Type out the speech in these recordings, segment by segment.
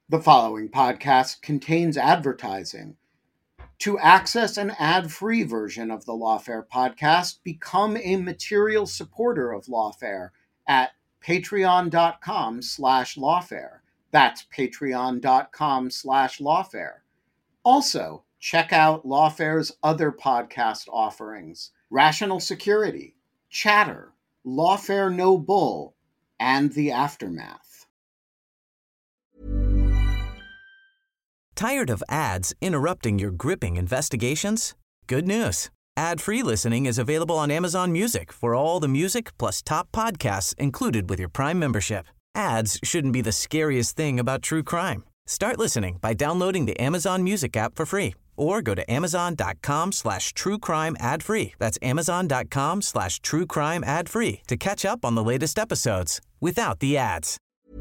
The following podcast contains advertising. To access an ad-free version of the Lawfare podcast, become a material supporter of Lawfare at patreon.com/lawfare. That's patreon.com/lawfare. Also, check out Lawfare's other podcast offerings: Rational Security, Chatter, Lawfare No Bull, and The Aftermath. Tired of ads interrupting your gripping investigations? Good news. Ad-free listening is available on Amazon Music for all the music plus top podcasts included with your Prime membership. Ads shouldn't be the scariest thing about true crime. Start listening by downloading the Amazon Music app for free or go to amazon.com/truecrime ad-free. That's amazon.com/truecrime ad-free to catch up on the latest episodes without the ads.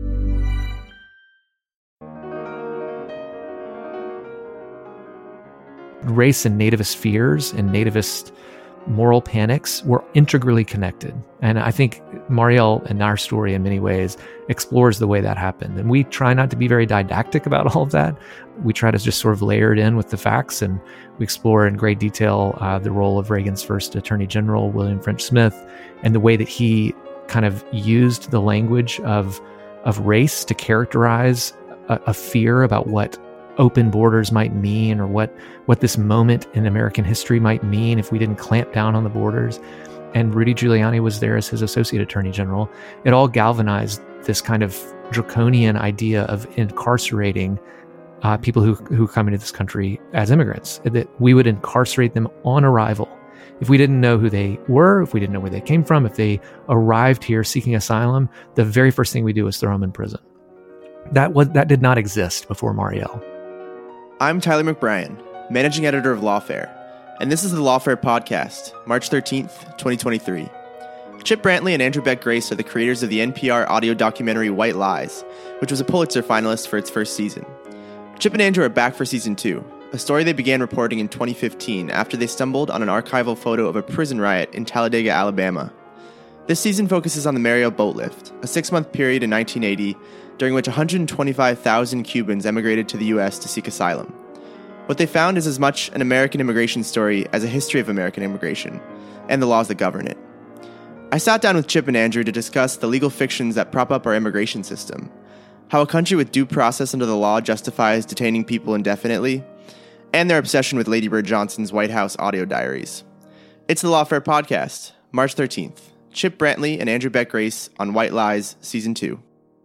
Race and nativist fears and nativist moral panics were integrally connected. And I think Mariel and our story in many ways explores the way that happened. And we try not to be very didactic about all of that. We try to just sort of layer it in with the facts, and we explore in great detail the role of Reagan's first Attorney General, William French Smith, and the way that he kind of used the language of race to characterize a fear about what open borders might mean, or what this moment in American history might mean if we didn't clamp down on the borders. And Rudy Giuliani was there as his associate attorney general. It all galvanized this kind of draconian idea of incarcerating people who come into this country as immigrants, that we would incarcerate them on arrival. If we didn't know who they were, if we didn't know where they came from, if they arrived here seeking asylum, the very first thing we do is throw them in prison. That did not exist before Mariel. I'm Tyler McBrien, Managing Editor of Lawfare, and this is the Lawfare Podcast, March 13th, 2023. Chip Brantley and Andrew Beck Grace are the creators of the NPR audio documentary White Lies, which was a Pulitzer finalist for its first season. Chip and Andrew are back for Season 2, a story they began reporting in 2015 after they stumbled on an archival photo of a prison riot in Talladega, Alabama. This season focuses on the Mariel boat lift, a 6-month period in 1980 during which 125,000 Cubans emigrated to the U.S. to seek asylum. What they found is as much an American immigration story as a history of American immigration, and the laws that govern it. I sat down with Chip and Andrew to discuss the legal fictions that prop up our immigration system, how a country with due process under the law justifies detaining people indefinitely, and their obsession with Lady Bird Johnson's White House audio diaries. It's the Lawfare Podcast, March 13th. Chip Brantley and Andrew Beck Grace on White Lies, Season 2.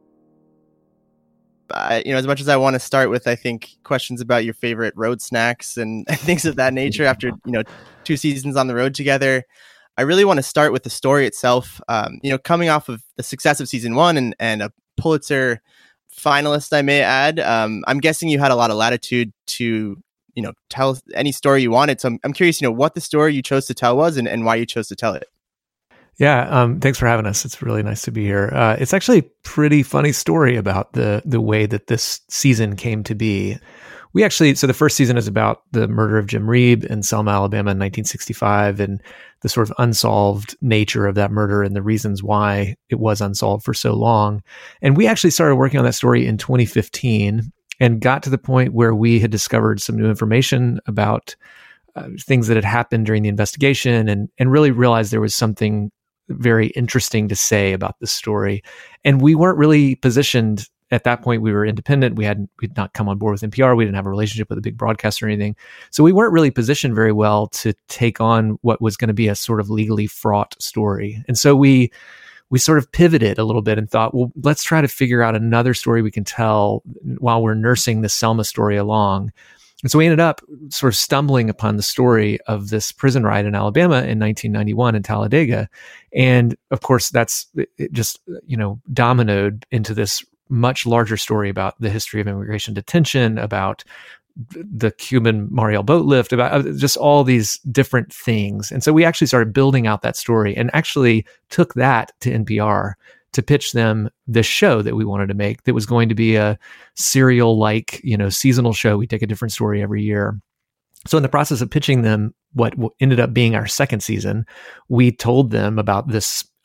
As much as I want to start with, I think, questions about your favorite road snacks and things of that nature after, 2 seasons on the road together, I really want to start with the story itself. Coming off of the success of Season 1 and a Pulitzer finalist, I may add, I'm guessing you had a lot of latitude to, tell any story you wanted. So I'm curious, what the story you chose to tell was and why you chose to tell it. Yeah, thanks for having us. It's really nice to be here. It's actually a pretty funny story about the way that this season came to be. So the first season is about the murder of Jim Reeb in Selma, Alabama in 1965, and the sort of unsolved nature of that murder and the reasons why it was unsolved for so long. And we actually started working on that story in 2015 and got to the point where we had discovered some new information about things that had happened during the investigation, and really realized there was something very interesting to say about this story. And we weren't really positioned at that point. We were independent. We'd not come on board with NPR. We didn't have a relationship with a big broadcaster or anything. So we weren't really positioned very well to take on what was going to be a sort of legally fraught story. And so we sort of pivoted a little bit and thought, well, let's try to figure out another story we can tell while we're nursing the Selma story along. And so we ended up sort of stumbling upon the story of this prison riot in Alabama in 1991 in Talladega. And of course, it just, dominoed into this much larger story about the history of immigration detention, about the Cuban Mariel boat lift, about just all these different things. And so we actually started building out that story and actually took that to NPR to pitch them this show that we wanted to make that was going to be a serial-like, seasonal show. We take a different story every year. So in the process of pitching them what ended up being our second season, we told them about this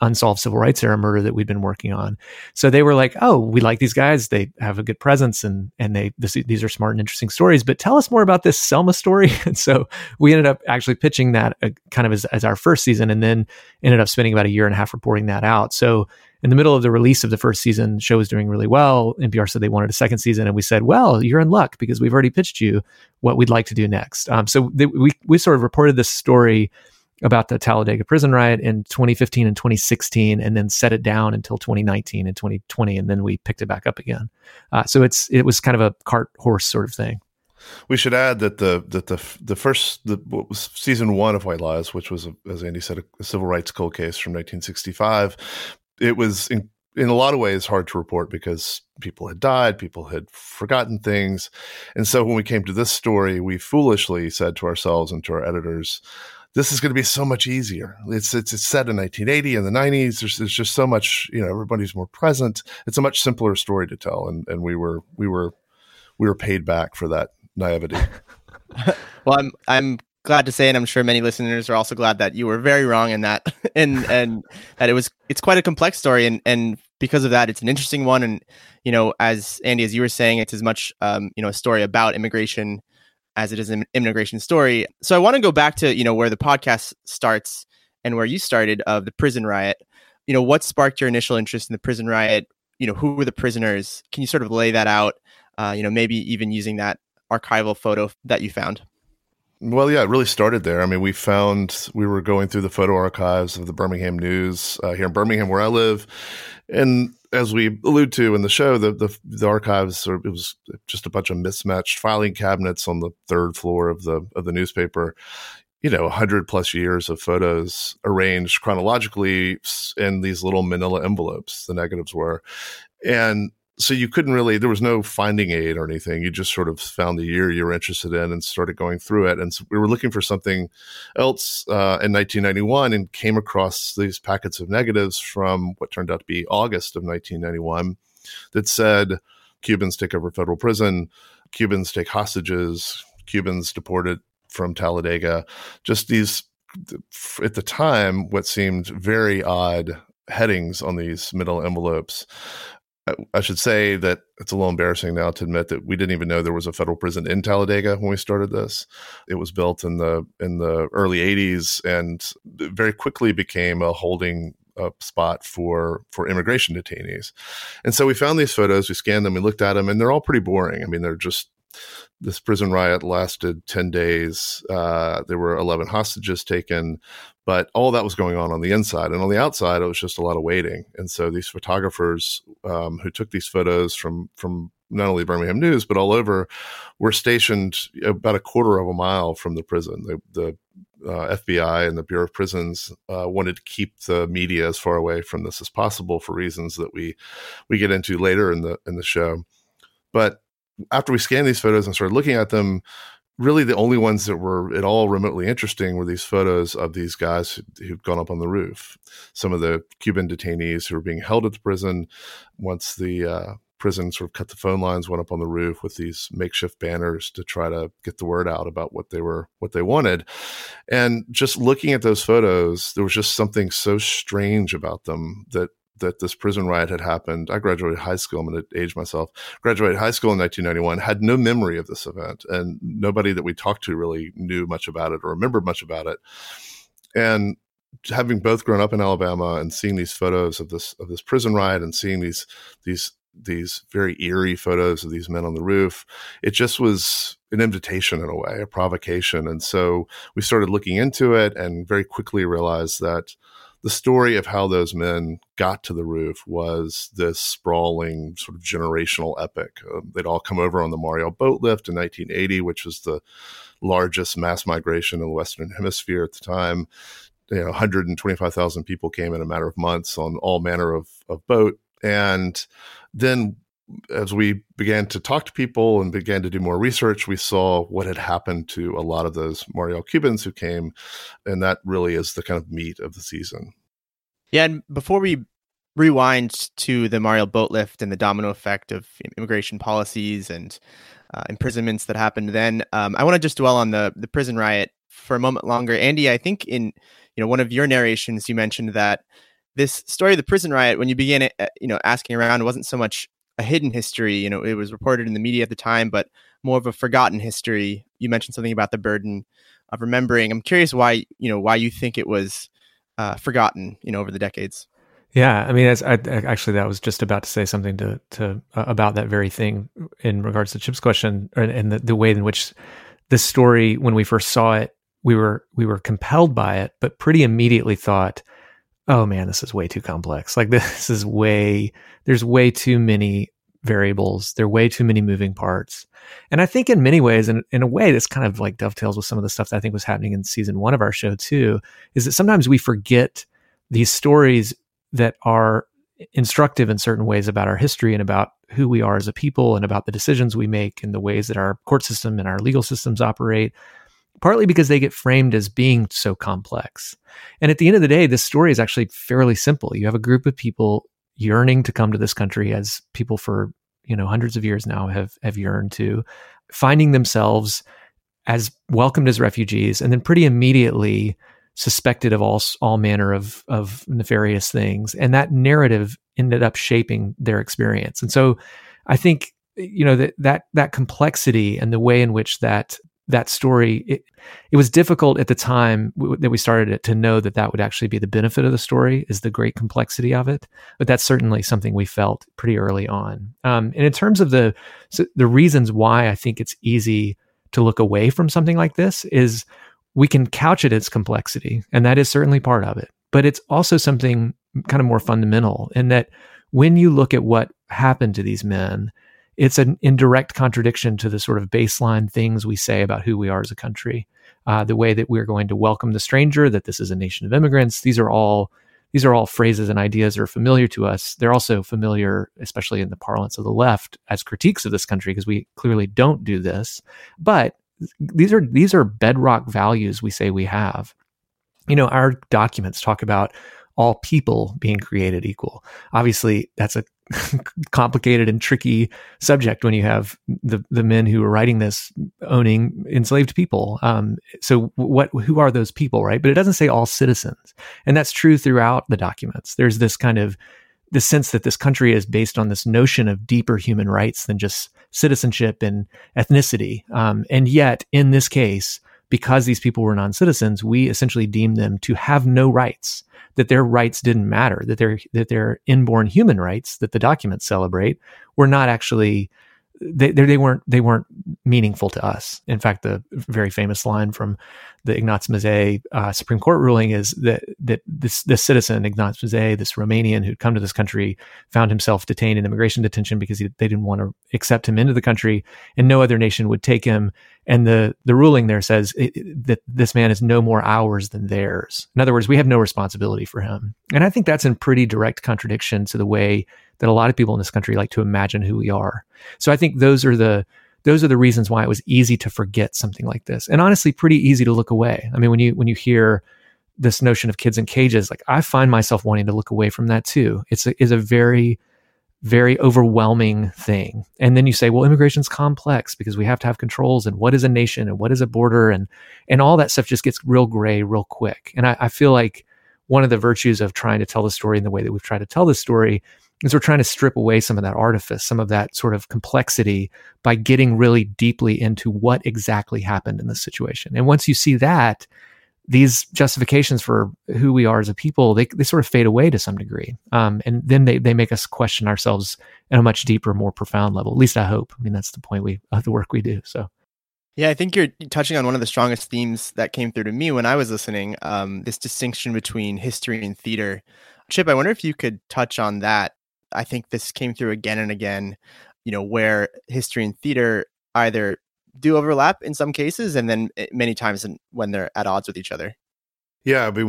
unsolved civil rights era murder that we'd been working on. So they were like, "Oh, we like these guys. They have a good presence, and these are smart and interesting stories. But tell us more about this Selma story." And so we ended up actually pitching that kind of as our first season, and then ended up spending about a year and a half reporting that out. So in the middle of the release of the first season, the show was doing really well. NPR said they wanted a second season, and we said, "Well, you're in luck because we've already pitched you what we'd like to do next." We sort of reported this story about the Talladega prison riot in 2015 and 2016, and then set it down until 2019 and 2020, and then we picked it back up again. So it was kind of a cart horse sort of thing. We should add that what was season 1 of White Lies, which was, as Andy said, a civil rights cold case from 1965. It was in a lot of ways hard to report because people had died, people had forgotten things. And so when we came to this story, we foolishly said to ourselves and to our editors, this is going to be so much easier. It's set in 1980 and the 90s. There's just so much, everybody's more present. It's a much simpler story to tell. And we were paid back for that naivety. Well, I'm glad to say, and I'm sure many listeners are also glad that you were very wrong in that, and that it's quite a complex story, and because of that, it's an interesting one. And as Andy, as you were saying, it's as much a story about immigration as it is an immigration story. So I want to go back to where the podcast starts and where you started, of the prison riot. What sparked your initial interest in the prison riot? Who were the prisoners? Can you sort of lay that out? Maybe even using that archival photo that you found. Well, yeah, it really started there. I mean, we were going through the photo archives of the Birmingham News here in Birmingham, where I live. And as we allude to in the show, the archives, it was just a bunch of mismatched filing cabinets on the third floor of the newspaper. 100 plus years of photos arranged chronologically in these little manila envelopes, the negatives were. And so you couldn't really, there was no finding aid or anything. You just sort of found the year you were interested in and started going through it. And so we were looking for something else in 1991 and came across these packets of negatives from what turned out to be August of 1991 that said, Cubans take over federal prison, Cubans take hostages, Cubans deported from Talladega. Just these, at the time, what seemed very odd headings on these middle envelopes. I should say that it's a little embarrassing now to admit that we didn't even know there was a federal prison in Talladega when we started this. It was built in the early 80s and very quickly became a holding spot for immigration detainees. And so we found these photos, we scanned them, we looked at them, and they're all pretty boring. I mean, they're just, this prison riot lasted 10 days. There were 11 hostages taken, but all that was going on the inside. And on the outside, it was just a lot of waiting. And so these photographers who took these photos from not only Birmingham News, but all over, were stationed about a quarter of a mile from the prison. The FBI and the Bureau of Prisons wanted to keep the media as far away from this as possible for reasons that we get into later in the show. But after we scanned these photos and started looking at them, really the only ones that were at all remotely interesting were these photos of these guys who'd gone up on the roof. Some of the Cuban detainees who were being held at the prison. Once the prison sort of cut the phone lines, went up on the roof with these makeshift banners to try to get the word out about what they wanted. And just looking at those photos, there was just something so strange about them that this prison riot had happened. I graduated high school. I'm going to age myself. Graduated high school in 1991, had no memory of this event, and nobody that we talked to really knew much about it or remembered much about it. And having both grown up in Alabama and seeing these photos of this prison riot and seeing these very eerie photos of these men on the roof, it just was an invitation in a way, a provocation. And so we started looking into it and very quickly realized that the story of how those men got to the roof was this sprawling sort of generational epic. They'd all come over on the Mariel boat lift in 1980, which was the largest mass migration in the Western Hemisphere at the time. 125,000 people came in a matter of months on all manner of boat. And then as we began to talk to people and began to do more research, we saw what had happened to a lot of those Mariel Cubans who came, and that really is the kind of meat of the season. Yeah, and before we rewind to the Mariel boat lift and the domino effect of immigration policies and imprisonments that happened then, I want to just dwell on the prison riot for a moment longer. Andy, I think in one of your narrations, you mentioned that this story of the prison riot, when you began it, asking around, it wasn't so much a hidden history. It was reported in the media at the time, but more of a forgotten history. You mentioned something about the burden of remembering. I'm curious why you think it was forgotten, over the decades. Yeah, I mean, actually, that was just about to say something to about that very thing in regards to Chip's question, and the way in which this story, when we first saw it, we were compelled by it, but pretty immediately thought, oh man, this is way too complex. Like there's way too many variables. There are way too many moving parts. And I think in many ways, in a way, this kind of like dovetails with some of the stuff that I think was happening in season 1 of our show too, is that sometimes we forget these stories that are instructive in certain ways about our history and about who we are as a people and about the decisions we make and the ways that our court system and our legal systems operate, partly because they get framed as being so complex. And at the end of the day, this story is actually fairly simple. You have a group of people yearning to come to this country, as people for hundreds of years now have yearned to, finding themselves as welcomed as refugees, and then pretty immediately suspected of all manner of nefarious things. And that narrative ended up shaping their experience. And so I think that complexity and the way in which that story, it was difficult at the time that we started it to know that would actually be the benefit of the story, is the great complexity of it. But that's certainly something we felt pretty early on. And in terms of the reasons why I think it's easy to look away from something like this, is we can couch it as complexity, and that is certainly part of it. But it's also something kind of more fundamental in that when you look at what happened to these men, it's an indirect contradiction to the sort of baseline things we say about who we are as a country. The way that we're going to welcome the stranger, that this is a nation of immigrants. These are all phrases and ideas that are familiar to us. They're also familiar, especially in the parlance of the left, as critiques of this country, because we clearly don't do this. But these are bedrock values we say we have. Our documents talk about all people being created equal. Obviously, that's a complicated and tricky subject when you have the men who are writing this owning enslaved people. So who are those people, right? But it doesn't say all citizens. And that's true throughout the documents. There's this kind of the sense that this country is based on this notion of deeper human rights than just citizenship and ethnicity. And yet, in this case, because these people were non-citizens, we essentially deemed them to have no rights, that their rights didn't matter, that their inborn human rights that the documents celebrate were not actually, they weren't meaningful to us. In fact, the very famous line from the Ignaz Mazet Supreme Court ruling is that this citizen, Ignaz Mazet, this Romanian who'd come to this country, found himself detained in immigration detention because they didn't want to accept him into the country, and no other nation would take him. And the ruling there says that this man is no more ours than theirs. In other words, we have no responsibility for him. And I think that's in pretty direct contradiction to the way that a lot of people in this country like to imagine who we are. So I think those are the reasons why it was easy to forget something like this, and honestly, pretty easy to look away. I mean, when you hear this notion of kids in cages, like I find myself wanting to look away from that too. It's a very, very overwhelming thing. And then you say, well, immigration's complex because we have to have controls, and what is a nation and what is a border, and all that stuff just gets real gray real quick. And I feel like one of the virtues of trying to tell the story in the way that we've tried to tell this story is we're trying to strip away some of that artifice, some of that sort of complexity, by getting really deeply into what exactly happened in this situation. And once you see that, these justifications for who we are as a people, they sort of fade away to some degree. And then they make us question ourselves at a much deeper, more profound level. At least I hope. I mean, that's the point of the work we do. So. Yeah, I think you're touching on one of the strongest themes that came through to me when I was listening, this distinction between history and theater. Chip, I wonder if you could touch on that. I think this came through again and again, where history and theater either do overlap in some cases, and then many times when they're at odds with each other. Yeah, I mean,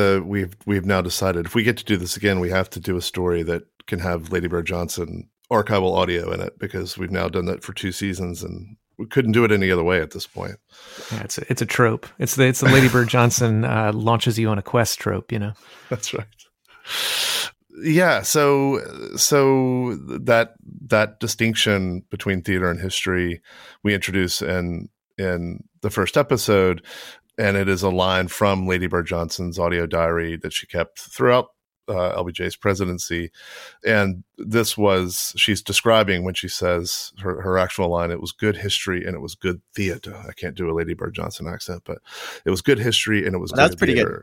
we've now decided if we get to do this again, we have to do a story that can have Lady Bird Johnson archival audio in it, because we've now done that for 2 seasons and we couldn't do it any other way at this point. Yeah, it's a trope. It's the Lady Bird Johnson launches you on a quest trope, That's right. Yeah, so that distinction between theater and history we introduce in the first episode, and it is a line from Lady Bird Johnson's audio diary that she kept throughout LBJ's presidency. And she's describing when she says her actual line, it was good history and it was good theater. I can't do a Lady Bird Johnson accent, but it was good history and it was good That's pretty theater.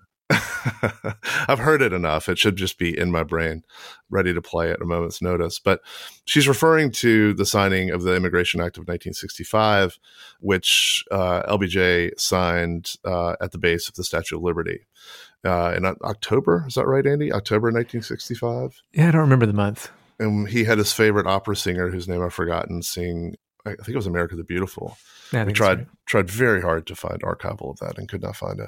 I've heard it enough. It should just be in my brain, ready to play at a moment's notice. But she's referring to the signing of the Immigration Act of 1965, which LBJ signed at the base of the Statue of Liberty in October. Is that right, Andy? October 1965? Yeah, I don't remember the month. And he had his favorite opera singer, whose name I've forgotten, sing, I think it was America the Beautiful. Yeah, we tried very hard to find archival of that and could not find it.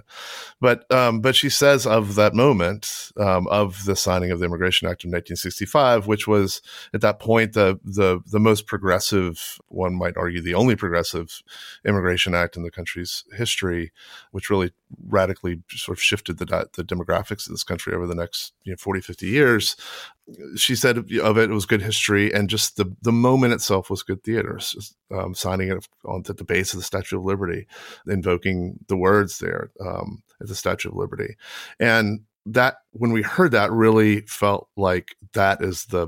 But she says of that moment, of the signing of the Immigration Act of 1965, which was at that point the most progressive, one might argue the only progressive Immigration Act in the country's history, which really radically sort of shifted the demographics of this country over the next 40, 50 years. She said of it was good history, and just the moment itself was good theater. Signing it at the base of the Statue of Liberty, invoking the words there at the Statue of Liberty, and that when we heard that, really felt like that is the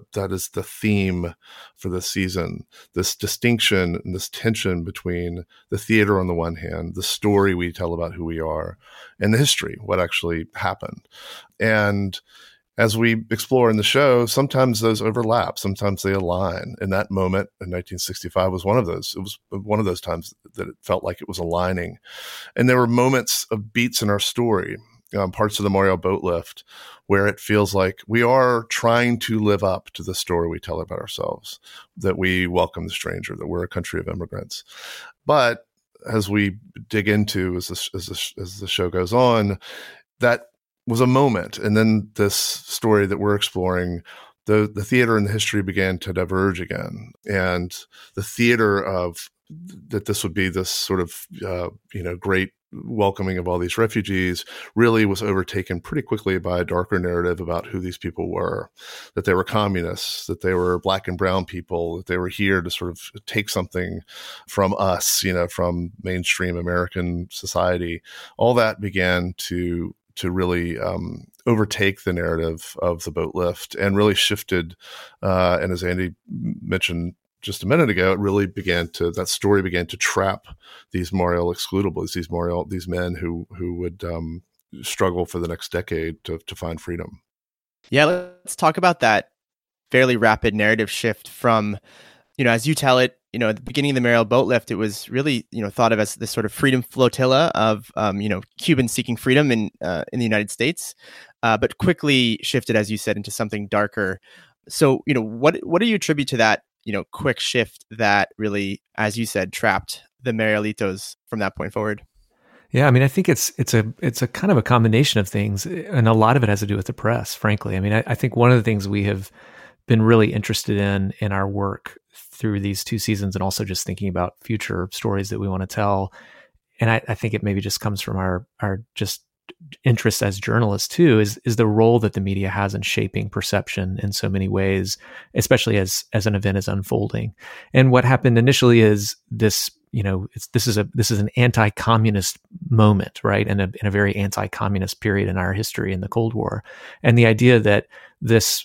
theme for this season. This distinction and this tension between the theater on the one hand, the story we tell about who we are, and the history, what actually happened, and as we explore in the show, sometimes those overlap, sometimes they align. And that moment in 1965 was one of those. It was one of those times that it felt like it was aligning. And there were moments of beats in our story, parts of the Mariel boat lift, where it feels like we are trying to live up to the story we tell about ourselves, that we welcome the stranger, that we're a country of immigrants. But as we dig into, as the show goes on, that was a moment. And then this story that we're exploring, the theater and the history began to diverge again. And the theater of that this would be this sort of, great welcoming of all these refugees really was overtaken pretty quickly by a darker narrative about who these people were, that they were communists, that they were Black and brown people, that they were here to sort of take something from us, from mainstream American society. All that began to really overtake the narrative of the boat lift and really shifted. And as Andy mentioned just a minute ago, it really that story began to trap these Mariel excludables, these men who would struggle for the next decade to find freedom. Yeah, let's talk about that fairly rapid narrative shift from, as you tell it, at the beginning of the Mariel boat lift, it was really, thought of as this sort of freedom flotilla of, Cubans seeking freedom in the United States, but quickly shifted, as you said, into something darker. So, what do you attribute to that, quick shift that really, as you said, trapped the Marielitos from that point forward? Yeah, I mean, I think it's a kind of a combination of things, and a lot of it has to do with the press, frankly. I mean, I think one of the things we have been really interested in our work through these two seasons, and also just thinking about future stories that we want to tell. And I think it maybe just comes from our just interest as journalists too, is the role that the media has in shaping perception in so many ways, especially as an event is unfolding. And what happened initially is this, this is an anti-communist moment, right? And in a very anti-communist period in our history in the Cold War. And the idea that these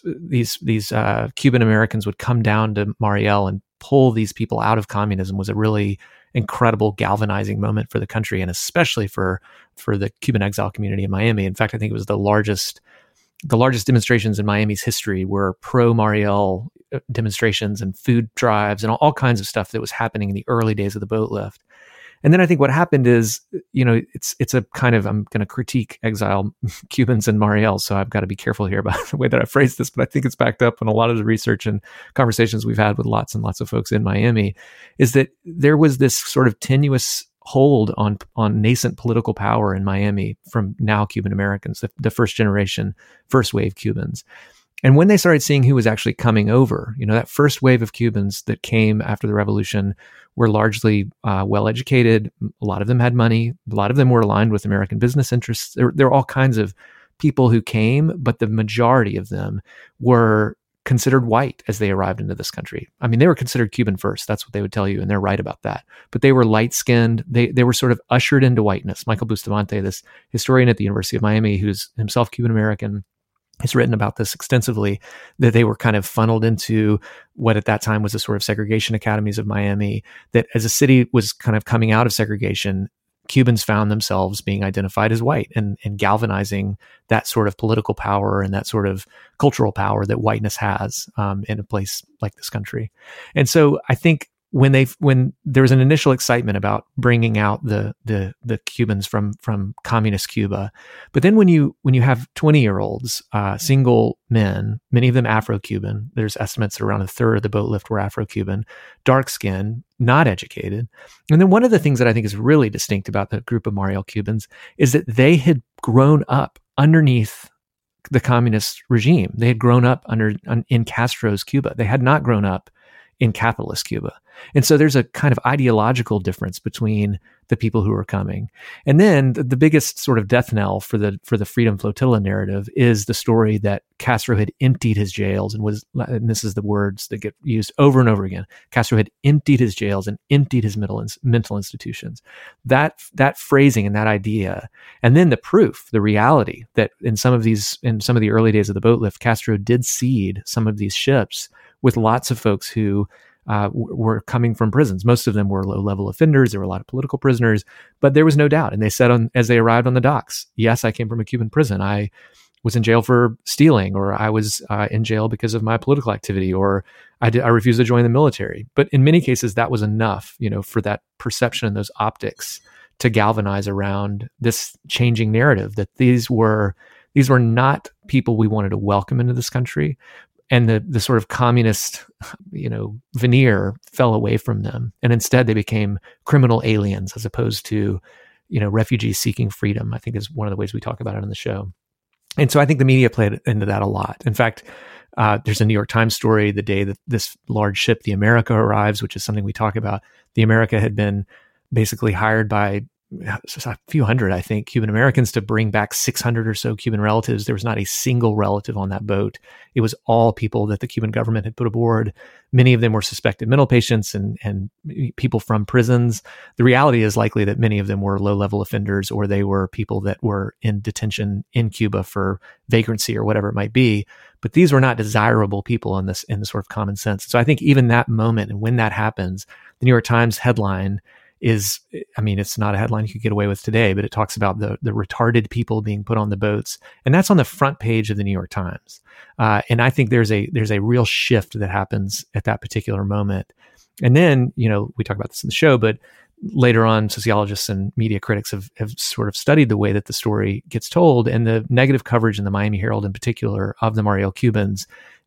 Cuban Americans would come down to Mariel and pull these people out of communism was a really incredible galvanizing moment for the country, and especially for the Cuban exile community in Miami. In fact, I think it was the largest demonstrations in Miami's history were pro-Mariel demonstrations and food drives and all kinds of stuff that was happening in the early days of the boat lift. And then I think what happened is, it's a kind of, I'm going to critique exile Cubans and Mariel, so I've got to be careful here about the way that I phrase this, but I think it's backed up in a lot of the research and conversations we've had with lots and lots of folks in Miami, is that there was this sort of tenuous hold on nascent political power in Miami from now Cuban Americans, the first generation, first wave Cubans. And when they started seeing who was actually coming over, that first wave of Cubans that came after the revolution were largely well-educated. A lot of them had money. A lot of them were aligned with American business interests. There were all kinds of people who came, but the majority of them were considered white as they arrived into this country. I mean, they were considered Cuban first. That's what they would tell you, and they're right about that. But they were light-skinned. They were sort of ushered into whiteness. Michael Bustamante, this historian at the University of Miami, who's himself Cuban American, has written about this extensively, that they were kind of funneled into what at that time was the sort of segregation academies of Miami, that as a city was kind of coming out of segregation, Cubans found themselves being identified as white and galvanizing that sort of political power and that sort of cultural power that whiteness has in a place like this country. And so I think when there was an initial excitement about bringing out the Cubans from communist Cuba, but then when you have 20-year-olds, single men, many of them Afro-Cuban, there's estimates that around a third of the boat lift were Afro-Cuban, dark skinned, not educated. And then one of the things that I think is really distinct about the group of Mariel Cubans is that they had grown up underneath the communist regime. They had grown up in Castro's Cuba. They had not grown up in capitalist Cuba. And so there's a kind of ideological difference between the people who are coming. And then the biggest sort of death knell for the Freedom Flotilla narrative is the story that Castro had emptied his jails and this is the words that get used over and over again. Castro had emptied his jails and emptied his mental institutions. That phrasing and that idea, and then the proof, the reality that in some of the early days of the boat lift, Castro did seed some of these ships with lots of folks who were coming from prisons. Most of them were low-level offenders. There were a lot of political prisoners, but there was no doubt. And they said as they arrived on the docks, yes, I came from a Cuban prison. I was in jail for stealing, or I was in jail because of my political activity, or I refused to join the military. But in many cases, that was enough, for that perception and those optics to galvanize around this changing narrative that these were not people we wanted to welcome into this country. And the sort of communist, veneer fell away from them. And instead they became criminal aliens as opposed to, refugees seeking freedom, I think is one of the ways we talk about it in the show. And so I think the media played into that a lot. In fact, there's a New York Times story the day that this large ship, the America, arrives, which is something we talk about. The America had been basically hired by a few hundred, I think, Cuban Americans to bring back 600 or so Cuban relatives. There was not a single relative on that boat. It was all people that the Cuban government had put aboard. Many of them were suspected mental patients and people from prisons. The reality is likely that many of them were low-level offenders, or they were people that were in detention in Cuba for vagrancy or whatever it might be. But these were not desirable people in the sort of common sense. So I think even that moment, and when that happens, the New York Times headline is, it's not a headline you could get away with today, but it talks about the retarded people being put on the boats. And that's on the front page of the New York Times. And I think there's a real shift that happens at that particular moment. And then, we talk about this in the show, but later on, sociologists and media critics have sort of studied the way that the story gets told, and the negative coverage in the Miami Herald in particular of the Mariel Cubans,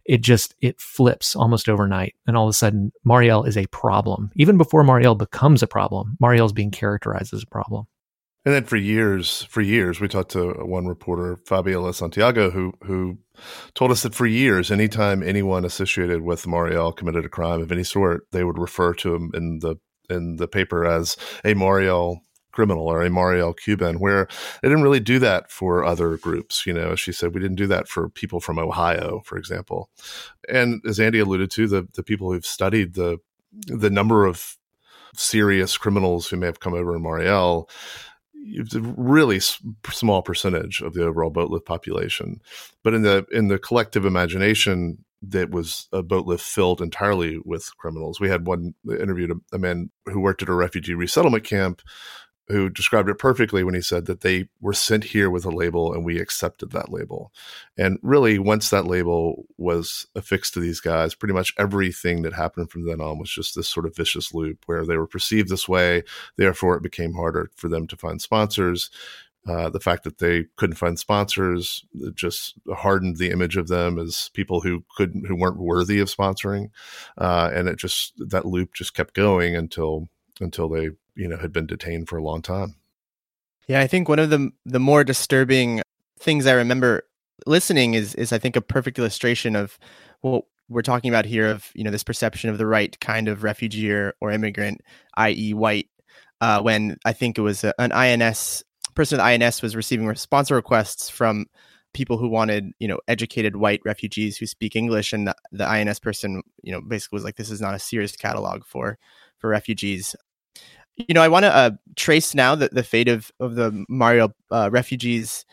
it flips almost overnight. And all of a sudden, Mariel is a problem. Even before Mariel becomes a problem, Mariel is being characterized as a problem. And then for years, we talked to one reporter, Fabiola Santiago, who told us that for years, anytime anyone associated with Mariel committed a crime of any sort, they would refer to him in the paper as a Mariel criminal or a Mariel Cuban, where they didn't really do that for other groups. As she said, we didn't do that for people from Ohio, for example. And as Andy alluded to, the people who've studied the number of serious criminals who may have come over in Mariel, it's a really small percentage of the overall boat lift population. But in the collective imagination, that was a boat lift filled entirely with criminals. We had interviewed a man who worked at a refugee resettlement camp who described it perfectly when he said that they were sent here with a label and we accepted that label. And really, once that label was affixed to these guys, pretty much everything that happened from then on was just this sort of vicious loop where they were perceived this way. Therefore, it became harder for them to find sponsors. The fact that they couldn't find sponsors just hardened the image of them as people who weren't worthy of sponsoring. And that loop just kept going until they had been detained for a long time. Yeah, I think one of the more disturbing things I remember listening is I think a perfect illustration of what we're talking about here of, this perception of the right kind of refugee or immigrant, i.e. white, when I think it was an INS person at INS was receiving sponsor requests from people who wanted, educated white refugees who speak English. And the INS person, basically was like, this is not a serious catalog for refugees. I want to trace now the fate of the Mariel refugees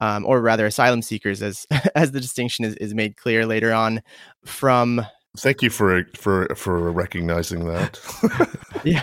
or rather asylum seekers, as as the distinction is made clear later on, from. Thank you for recognizing that. Yeah.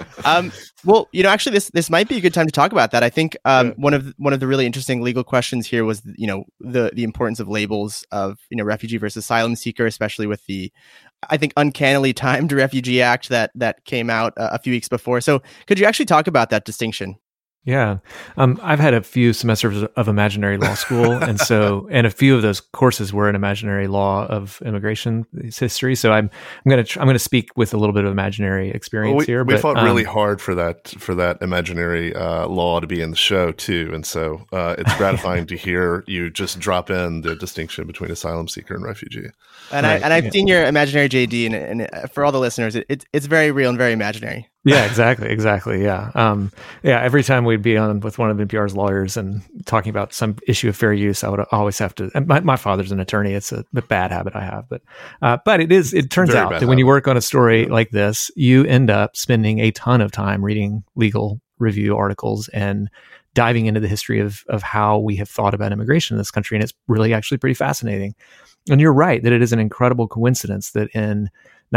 Well, actually, this might be a good time to talk about that. I think one of the really interesting legal questions here was, the importance of labels of, refugee versus asylum seeker, especially with the, I think, uncannily timed Refugee Act that came out a few weeks before. So could you actually talk about that distinction? Yeah. I've had a few semesters of imaginary law school. And a few of those courses were in imaginary law of immigration history. So I'm going to speak with a little bit of imaginary experience here. We fought really hard for that imaginary law to be in the show too. And so it's gratifying to hear you just drop in the distinction between asylum seeker and refugee. And I've seen your imaginary JD, and for all the listeners, it's very real and very imaginary. Yeah, exactly. Yeah. Every time we'd be on with one of NPR's lawyers and talking about some issue of fair use, I would always have to, and my father's an attorney. It's a bad habit I have, but it turns Very out that bad when you habit. work on a story like this, you end up spending a ton of time reading legal review articles and diving into the history of how we have thought about immigration in this country. And it's really actually pretty fascinating. And you're right that it is an incredible coincidence that in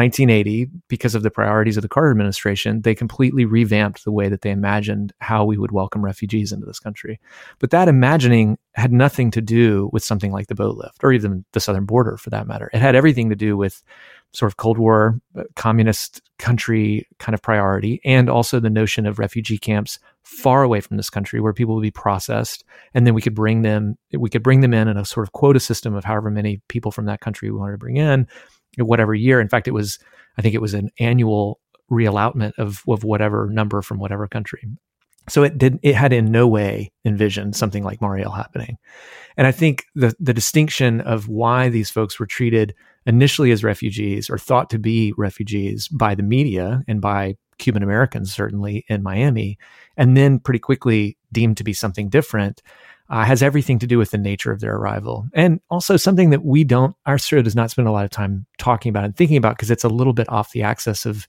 1980, because of the priorities of the Carter administration, they completely revamped the way that they imagined how we would welcome refugees into this country. But that imagining had nothing to do with something like the boat lift or even the southern border for that matter. It had everything to do with sort of Cold War, communist country kind of priority, and also the notion of refugee camps far away from this country where people would be processed, and then we could bring them in a sort of quota system of however many people from that country we wanted to bring in whatever year. In fact, I think it was an annual reallotment of whatever number from whatever country. So it had in no way envisioned something like Mariel happening. And I think the distinction of why these folks were treated initially as refugees or thought to be refugees by the media and by Cuban Americans, certainly in Miami, and then pretty quickly deemed to be something different, has everything to do with the nature of their arrival. And also something that our show does not spend a lot of time talking about and thinking about because it's a little bit off the axis of,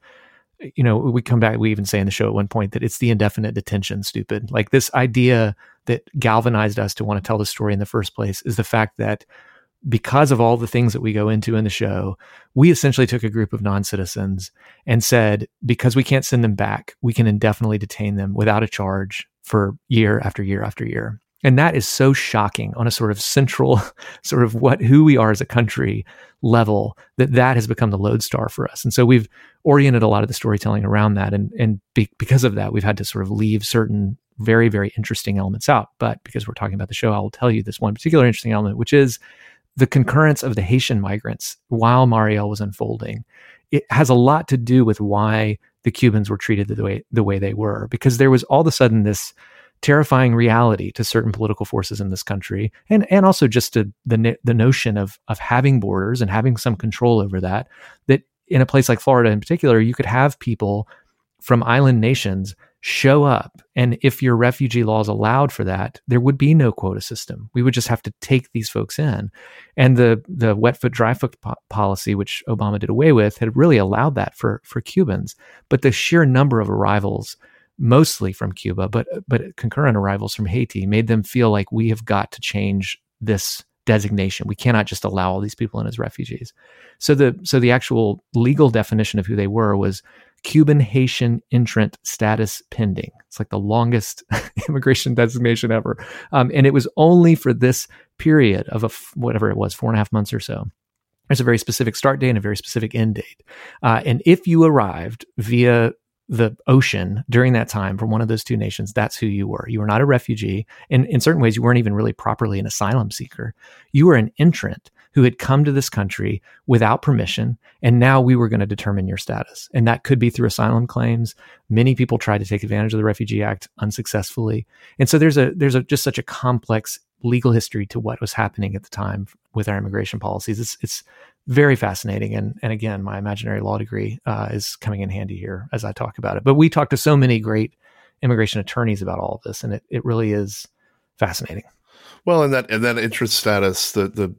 we come back, we even say in the show at one point that it's the indefinite detention, stupid. Like this idea that galvanized us to want to tell the story in the first place is the fact that because of all the things that we go into in the show, we essentially took a group of non-citizens and said, because we can't send them back, we can indefinitely detain them without a charge for year after year after year. And that is so shocking on a sort of central sort of who we are as a country level that has become the lodestar for us. And so we've oriented a lot of the storytelling around that. And because of that, we've had to sort of leave certain very, very interesting elements out. But because we're talking about the show, I'll tell you this one particular interesting element, which is the concurrence of the Haitian migrants while Mariel was unfolding. It has a lot to do with why the Cubans were treated the way they were, because there was all of a sudden this terrifying reality to certain political forces in this country, and also just to the notion of having borders and having some control over that in a place like Florida in particular, you could have people from island nations show up, and if your refugee laws allowed for that, there would be no quota system. We would just have to take these folks in. And the wet foot, dry foot policy, which Obama did away with, had really allowed that for Cubans. But the sheer number of arrivals, mostly from Cuba, but concurrent arrivals from Haiti, made them feel like we have got to change this designation. We cannot just allow all these people in as refugees. So the actual legal definition of who they were was Cuban Haitian entrant status pending. It's like the longest immigration designation ever. And it was only for this period of whatever it was, 4.5 months or so. There's a very specific start date and a very specific end date. And if you arrived via the ocean during that time from one of those two nations, that's who you were. You were not a refugee. And in certain ways, you weren't even really properly an asylum seeker. You were an entrant who had come to this country without permission. And now we were going to determine your status. And that could be through asylum claims. Many people tried to take advantage of the Refugee Act unsuccessfully. And so there's just such a complex legal history to what was happening at the time with our immigration policies. It's very fascinating. And again, my imaginary law degree is coming in handy here as I talk about it. But we talk to so many great immigration attorneys about all of this, and it really is fascinating. Well, and that interest status, the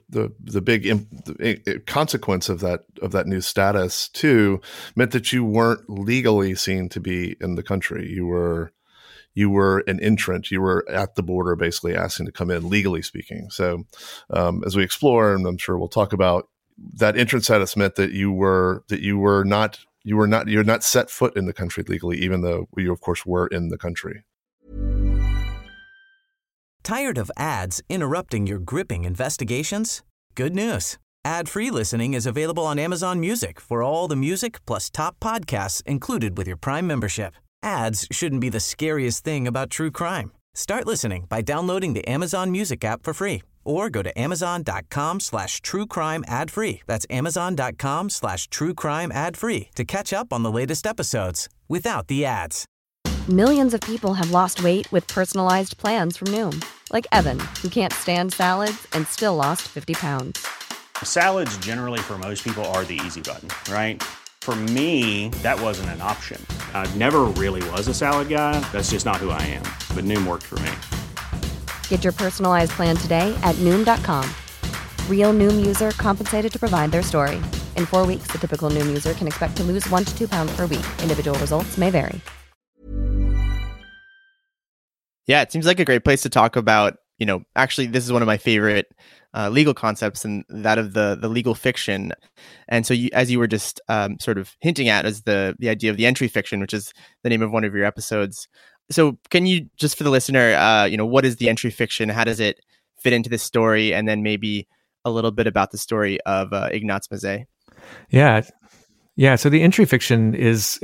big consequence of that new status too, meant that you weren't legally seen to be in the country. You were you were an entrant. You were at the border, basically asking to come in, legally speaking. So, as we explore, and I'm sure we'll talk about, that entrance status meant that you're not set foot in the country legally, even though you, of course, were in the country. Tired of ads interrupting your gripping investigations? Good news. Ad-free listening is available on Amazon Music for all the music plus top podcasts included with your Prime membership. Ads shouldn't be the scariest thing about true crime. Start listening by downloading the Amazon Music app for free or go to amazon.com/truecrime ad-free. That's amazon.com/truecrime ad-free to catch up on the latest episodes without the ads. Millions of people have lost weight with personalized plans from Noom. Like Evan, who can't stand salads and still lost 50 pounds. Salads generally for most people are the easy button, right? For me, that wasn't an option. I never really was a salad guy. That's just not who I am. But Noom worked for me. Get your personalized plan today at Noom.com. Real Noom user compensated to provide their story. In 4 weeks, the typical Noom user can expect to lose 1 to 2 pounds per week. Individual results may vary. Yeah, it seems like a great place to talk about, actually, this is one of my favorite legal concepts, and that of the legal fiction. And so as you were just sort of hinting at, is the idea of the entry fiction, which is the name of one of your episodes. So can you, just for the listener, what is the entry fiction? How does it fit into this story? And then maybe a little bit about the story of Ignaz Mazet. Yeah. So the entry fiction is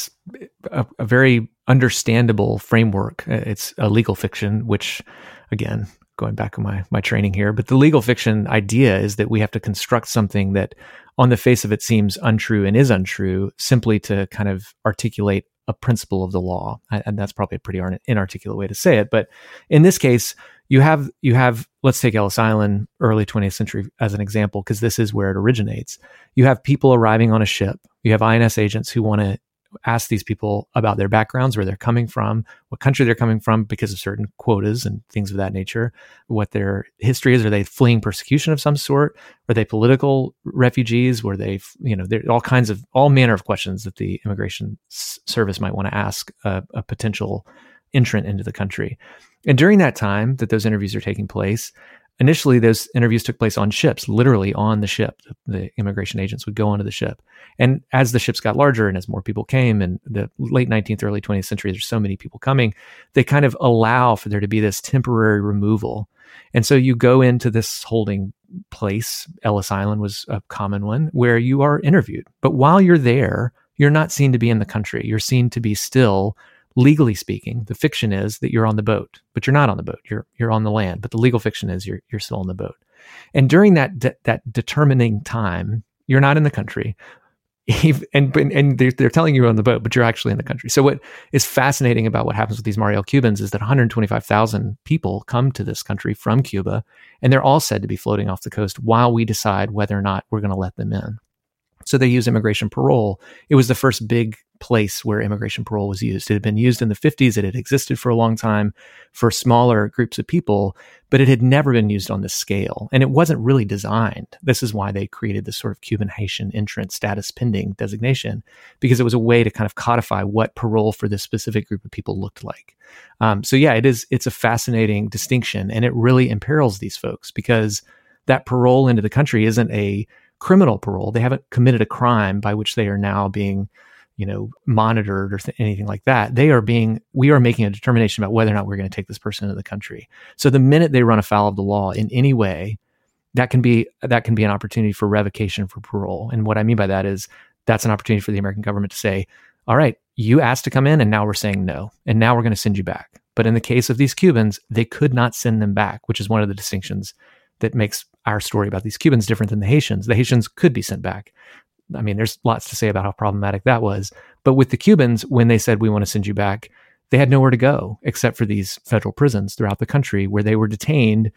a very understandable framework. It's a legal fiction, which, again, going back on my training here, but the legal fiction idea is that we have to construct something that on the face of it seems untrue and is untrue simply to kind of articulate a principle of the law. And that's probably a pretty inarticulate way to say it. But in this case, you have, let's take Ellis Island, early 20th century as an example, because this is where it originates. You have people arriving on a ship. You have INS agents who want to ask these people about their backgrounds, where they're coming from, what country they're coming from because of certain quotas and things of that nature, what their history is. Are they fleeing persecution of some sort? Are they political refugees? Were they, there are all manner of questions that the immigration service might want to ask a potential entrant into the country. And during that time that those interviews are taking place, initially those interviews took place on ships, literally on the ship. The immigration agents would go onto the ship. And as the ships got larger and as more people came in the late 19th, early 20th century, there's so many people coming, they kind of allow for there to be this temporary removal. And so you go into this holding place. Ellis Island was a common one where you are interviewed. But while you're there, you're not seen to be in the country. You're seen to be still, legally speaking. The fiction is that you're on the boat, but you're not on the boat. You're on the land. But the legal fiction is you're still on the boat. And during that determining time, you're not in the country. And they're telling you you're on the boat, but you're actually in the country. So what is fascinating about what happens with these Mariel Cubans is that 125,000 people come to this country from Cuba, and they're all said to be floating off the coast while we decide whether or not we're going to let them in. So they use immigration parole. It was the first big place where immigration parole was used. It had been used in the 50s. It had existed for a long time for smaller groups of people, but it had never been used on this scale. And it wasn't really designed. This is why they created this sort of Cuban Haitian entrant status pending designation, because it was a way to kind of codify what parole for this specific group of people looked like. It's a fascinating distinction, and it really imperils these folks because that parole into the country isn't a criminal parole. They haven't committed a crime by which they are now being, monitored or anything like that. We are making a determination about whether or not we're going to take this person into the country. So the minute they run afoul of the law in any way, that can be an opportunity for revocation for parole. And what I mean by that is that's an opportunity for the American government to say, all right, you asked to come in and now we're saying no. And now we're going to send you back. But in the case of these Cubans, they could not send them back, which is one of the distinctions that makes our story about these Cubans different than the Haitians. The Haitians could be sent back. I mean, there's lots to say about how problematic that was. But with the Cubans, when they said, we want to send you back, they had nowhere to go except for these federal prisons throughout the country where they were detained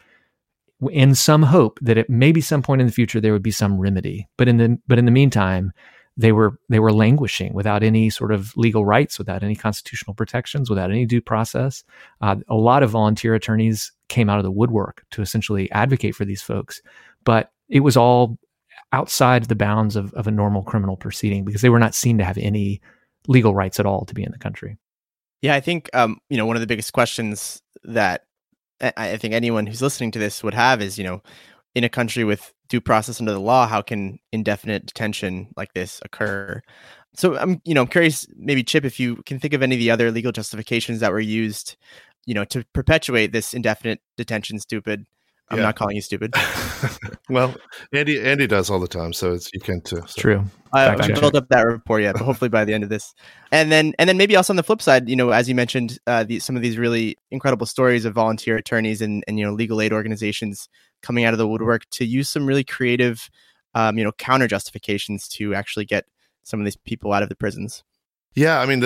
in some hope that at maybe some point in the future there would be some remedy. But in the meantime, they were languishing without any sort of legal rights, without any constitutional protections, without any due process. A lot of volunteer attorneys came out of the woodwork to essentially advocate for these folks, but it was all outside the bounds of a normal criminal proceeding because they were not seen to have any legal rights at all to be in the country. Yeah, I think one of the biggest questions that I think anyone who's listening to this would have is, in a country with due process under the law, how can indefinite detention like this occur? So I'm curious, maybe Chip, if you can think of any of the other legal justifications that were used, to perpetuate this indefinite detention. Stupid. I'm not calling you stupid. Well, Andy does all the time, so you can too. So. True. I haven't built up that report yet, but hopefully by the end of this. And then maybe also on the flip side, as you mentioned, some of these really incredible stories of volunteer attorneys and legal aid organizations coming out of the woodwork to use some really creative, counter justifications to actually get some of these people out of the prisons. Yeah, I mean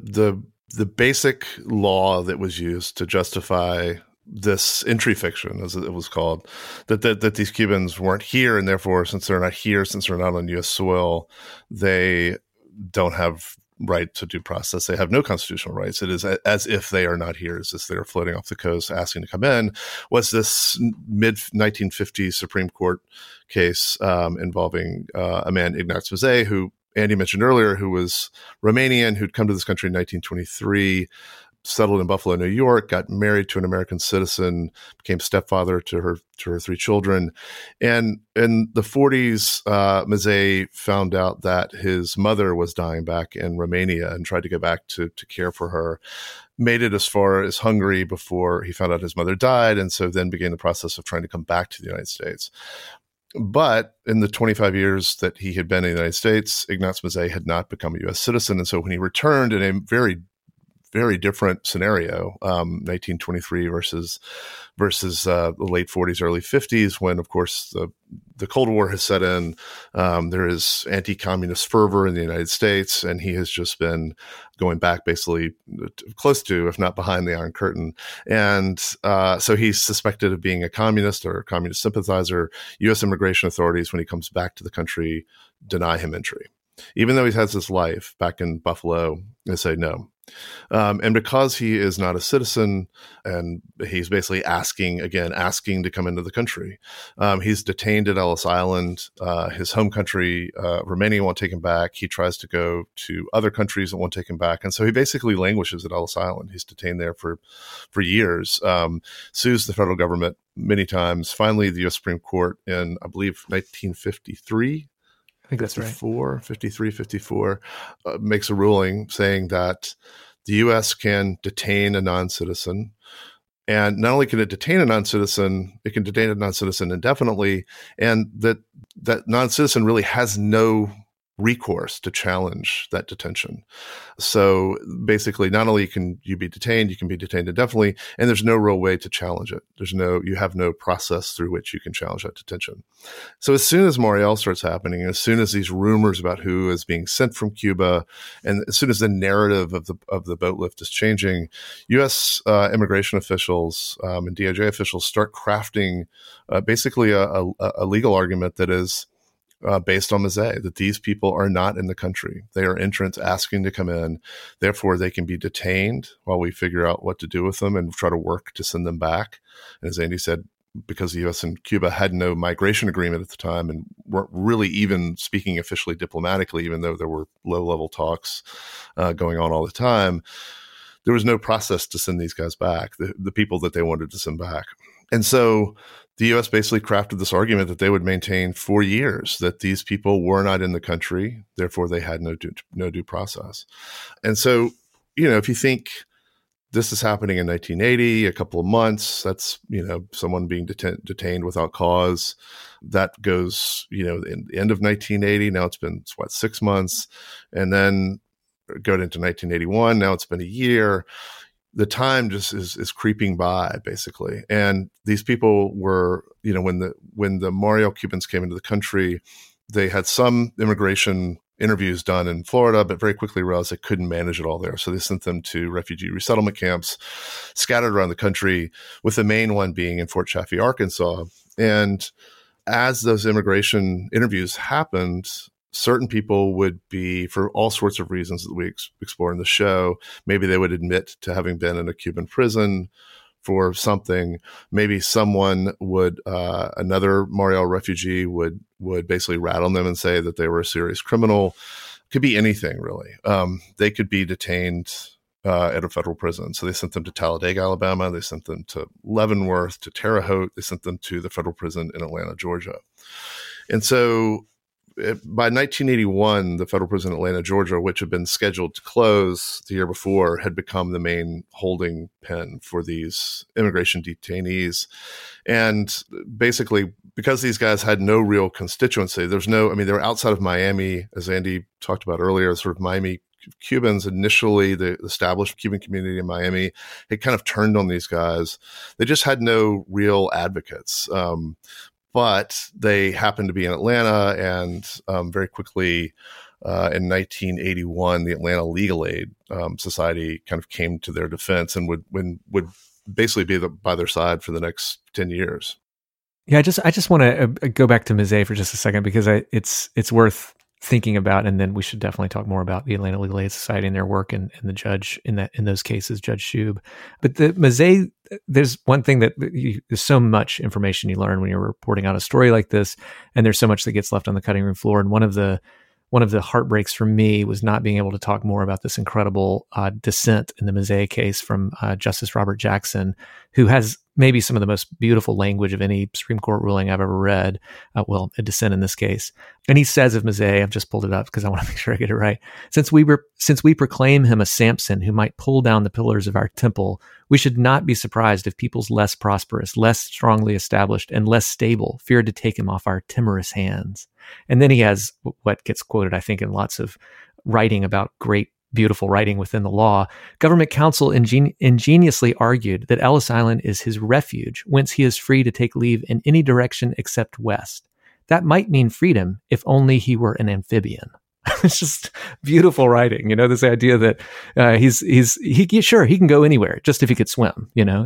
the basic law that was used to justify this entry fiction, as it was called, that these Cubans weren't here, and therefore, since they're not here, since they're not on U.S. soil, they don't have right to due process. They have no constitutional rights. It is as if they are not here, as if they're floating off the coast asking to come in. Was this mid-1950s Supreme Court case involving a man, Ignaz Mazej, who Andy mentioned earlier, who was Romanian, who'd come to this country in 1923, settled in Buffalo, New York, got married to an American citizen, became stepfather to her 3 children. And in the 40s, Mazej found out that his mother was dying back in Romania and tried to go back to care for her. Made it as far as Hungary before he found out his mother died, and so then began the process of trying to come back to the United States. But in the 25 years that he had been in the United States, Ignaz Mazej had not become a U.S. citizen. And so when he returned in a very, very different scenario, 1923 versus the late 40s, early 50s, when, of course, the Cold War has set in. There is anti-communist fervor in the United States, and he has just been going back basically close to, if not behind the Iron Curtain. And so he's suspected of being a communist or a communist sympathizer. U.S. immigration authorities, when he comes back to the country, deny him entry. Even though he has his life back in Buffalo, they say no. And because he is not a citizen, and he's basically asking to come into the country, he's detained at Ellis Island. His home country, Romania, won't take him back. He tries to go to other countries that won't take him back. And so he basically languishes at Ellis Island. He's detained there for years, sues the federal government many times. Finally, the U.S. Supreme Court in, I believe, 1953, I think that's right. 54, makes a ruling saying that the U.S. can detain a non-citizen. And not only can it detain a non-citizen, it can detain a non-citizen indefinitely. And that non-citizen really has no recourse to challenge that detention. So basically, not only can you be detained, you can be detained indefinitely, and there's no real way to challenge it. You have no process through which you can challenge that detention. So as soon as Mariel starts happening, as soon as these rumors about who is being sent from Cuba, and as soon as the narrative of the boat lift is changing, U.S. Immigration officials and DOJ officials start crafting basically a legal argument that is based on Mazej, that these people are not in the country. They are entrants asking to come in. Therefore, they can be detained while we figure out what to do with them and try to work to send them back. And as Andy said, because the U.S. and Cuba had no migration agreement at the time and weren't really even speaking officially diplomatically, even though there were low-level talks going on all the time, there was no process to send these guys back, the people that they wanted to send back. And so the U.S. basically crafted this argument that they would maintain for years that these people were not in the country, therefore they had no due process. And so, if you think this is happening in 1980, a couple of months, that's, someone being detained without cause. That goes, in the end of 1980. Now it's been, 6 months. And then go into 1981. Now it's been a year. The time just is creeping by, basically. And these people were, when the Mariel Cubans came into the country, they had some immigration interviews done in Florida, but very quickly realized they couldn't manage it all there. So they sent them to refugee resettlement camps scattered around the country, with the main one being in Fort Chaffee, Arkansas. And as those immigration interviews happened, certain people would be, for all sorts of reasons that we explore in the show, maybe they would admit to having been in a Cuban prison for something. Maybe someone would, another Mariel refugee would basically rat on them and say that they were a serious criminal. Could be anything, really. They could be detained at a federal prison. So they sent them to Talladega, Alabama. They sent them to Leavenworth, to Terre Haute. They sent them to the federal prison in Atlanta, Georgia. And so by 1981, the federal prison in Atlanta, Georgia, which had been scheduled to close the year before, had become the main holding pen for these immigration detainees. And basically, because these guys had no real constituency, they were outside of Miami, as Andy talked about earlier, sort of Miami Cubans. Initially, the established Cuban community in Miami had kind of turned on these guys. They just had no real advocates. But they happened to be in Atlanta, and very quickly in 1981, the Atlanta Legal Aid Society kind of came to their defense and would basically be by their side for the next 10 years. Yeah, I just want to go back to Mzee for just a second, because it's worth thinking about, and then we should definitely talk more about the Atlanta Legal Aid Society and their work and the judge in those cases, Judge Shub. But the Mzee, there's one thing that there's so much information you learn when you're reporting out a story like this, and there's so much that gets left on the cutting room floor. And one of the heartbreaks for me was not being able to talk more about this incredible dissent in the Mzee case from Justice Robert Jackson, who has maybe some of the most beautiful language of any Supreme Court ruling I've ever read. A dissent in this case. And he says of Mzee, I've just pulled it up because I want to make sure I get it right. Since we proclaim him a Samson who might pull down the pillars of our temple, we should not be surprised if peoples less prosperous, less strongly established, and less stable feared to take him off our timorous hands. And then he has what gets quoted, I think, in lots of writing about great, beautiful writing within the law. Government counsel ingeniously argued that Ellis Island is his refuge, whence he is free to take leave in any direction except west. That might mean freedom if only he were an amphibian. It's just beautiful writing, this idea that he can go anywhere just if he could swim.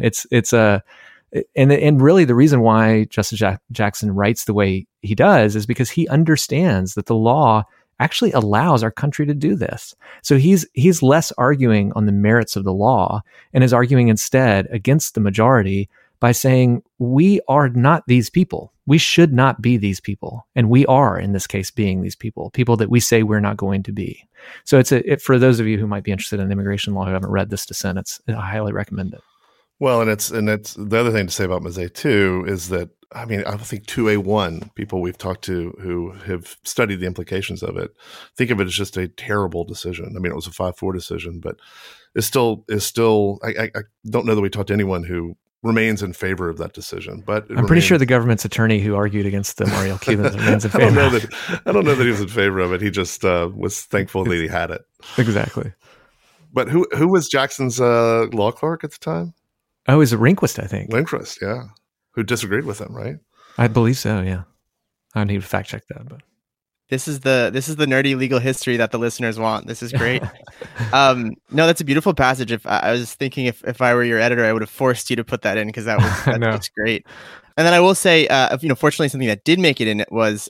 And really the reason why Justice Jackson writes the way he does is because he understands that the law actually allows our country to do this. So he's less arguing on the merits of the law and is arguing instead against the majority by saying, we are not these people. We should not be these people. And we are, in this case, being these people that we say we're not going to be. So for those of you who might be interested in immigration law who haven't read this dissent, I highly recommend it. Well, and it's the other thing to say about Mzee too is that, I think 2A1 people we've talked to who have studied the implications of it think of it as just a terrible decision. It was a 5-4 decision, but it's still. I don't know that we talked to anyone who remains in favor of that decision. But I'm pretty sure the government's attorney who argued against the Mariel Cubans remains in favor. I don't know that he was in favor of it. He just was thankful that he had it. Exactly. But who was Jackson's law clerk at the time? Oh, it was Rehnquist, I think. Rehnquist, yeah. Who disagreed with him, right? I believe so, yeah. I need to fact check that, but this is the nerdy legal history that the listeners want. This is great. No, that's a beautiful passage. If I was thinking if I were your editor, I would have forced you to put that in because that's great. And then I will say, fortunately, something that did make it in was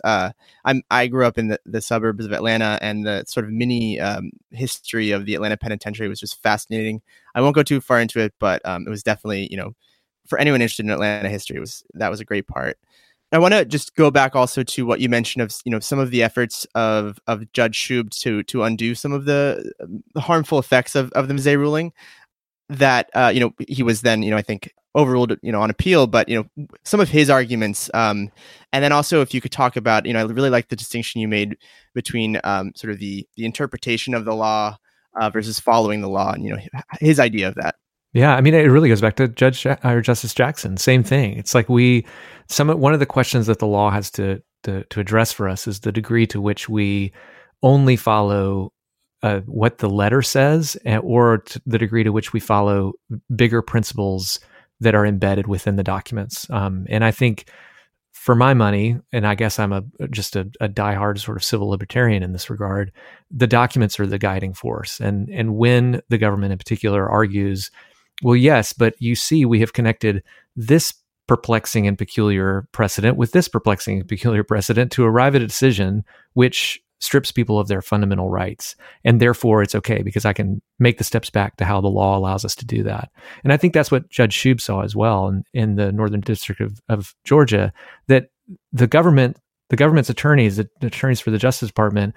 I grew up in the suburbs of Atlanta, and the sort of mini history of the Atlanta Penitentiary was just fascinating. I won't go too far into it, but it was definitely, for anyone interested in Atlanta history, that was a great part. I want to just go back also to what you mentioned of some of the efforts of Judge Shub to undo some of the harmful effects of the Mzee ruling. That he was then I think overruled on appeal, but some of his arguments, and then also if you could talk about I really like the distinction you made between sort of the interpretation of the law versus following the law, and his idea of that. Yeah, it really goes back to Justice Jackson. Same thing. It's like one of the questions that the law has to address for us is the degree to which we only follow what the letter says, or to the degree to which we follow bigger principles that are embedded within the documents. And I think, for my money, and I guess I'm just a diehard sort of civil libertarian in this regard, the documents are the guiding force. And when the government in particular argues, well, yes, but you see, we have connected this perplexing and peculiar precedent with this perplexing and peculiar precedent to arrive at a decision which strips people of their fundamental rights. And therefore it's okay because I can make the steps back to how the law allows us to do that. And I think that's what Judge Shub saw as well in the Northern District of Georgia, that the government's attorneys, the attorneys for the Justice Department,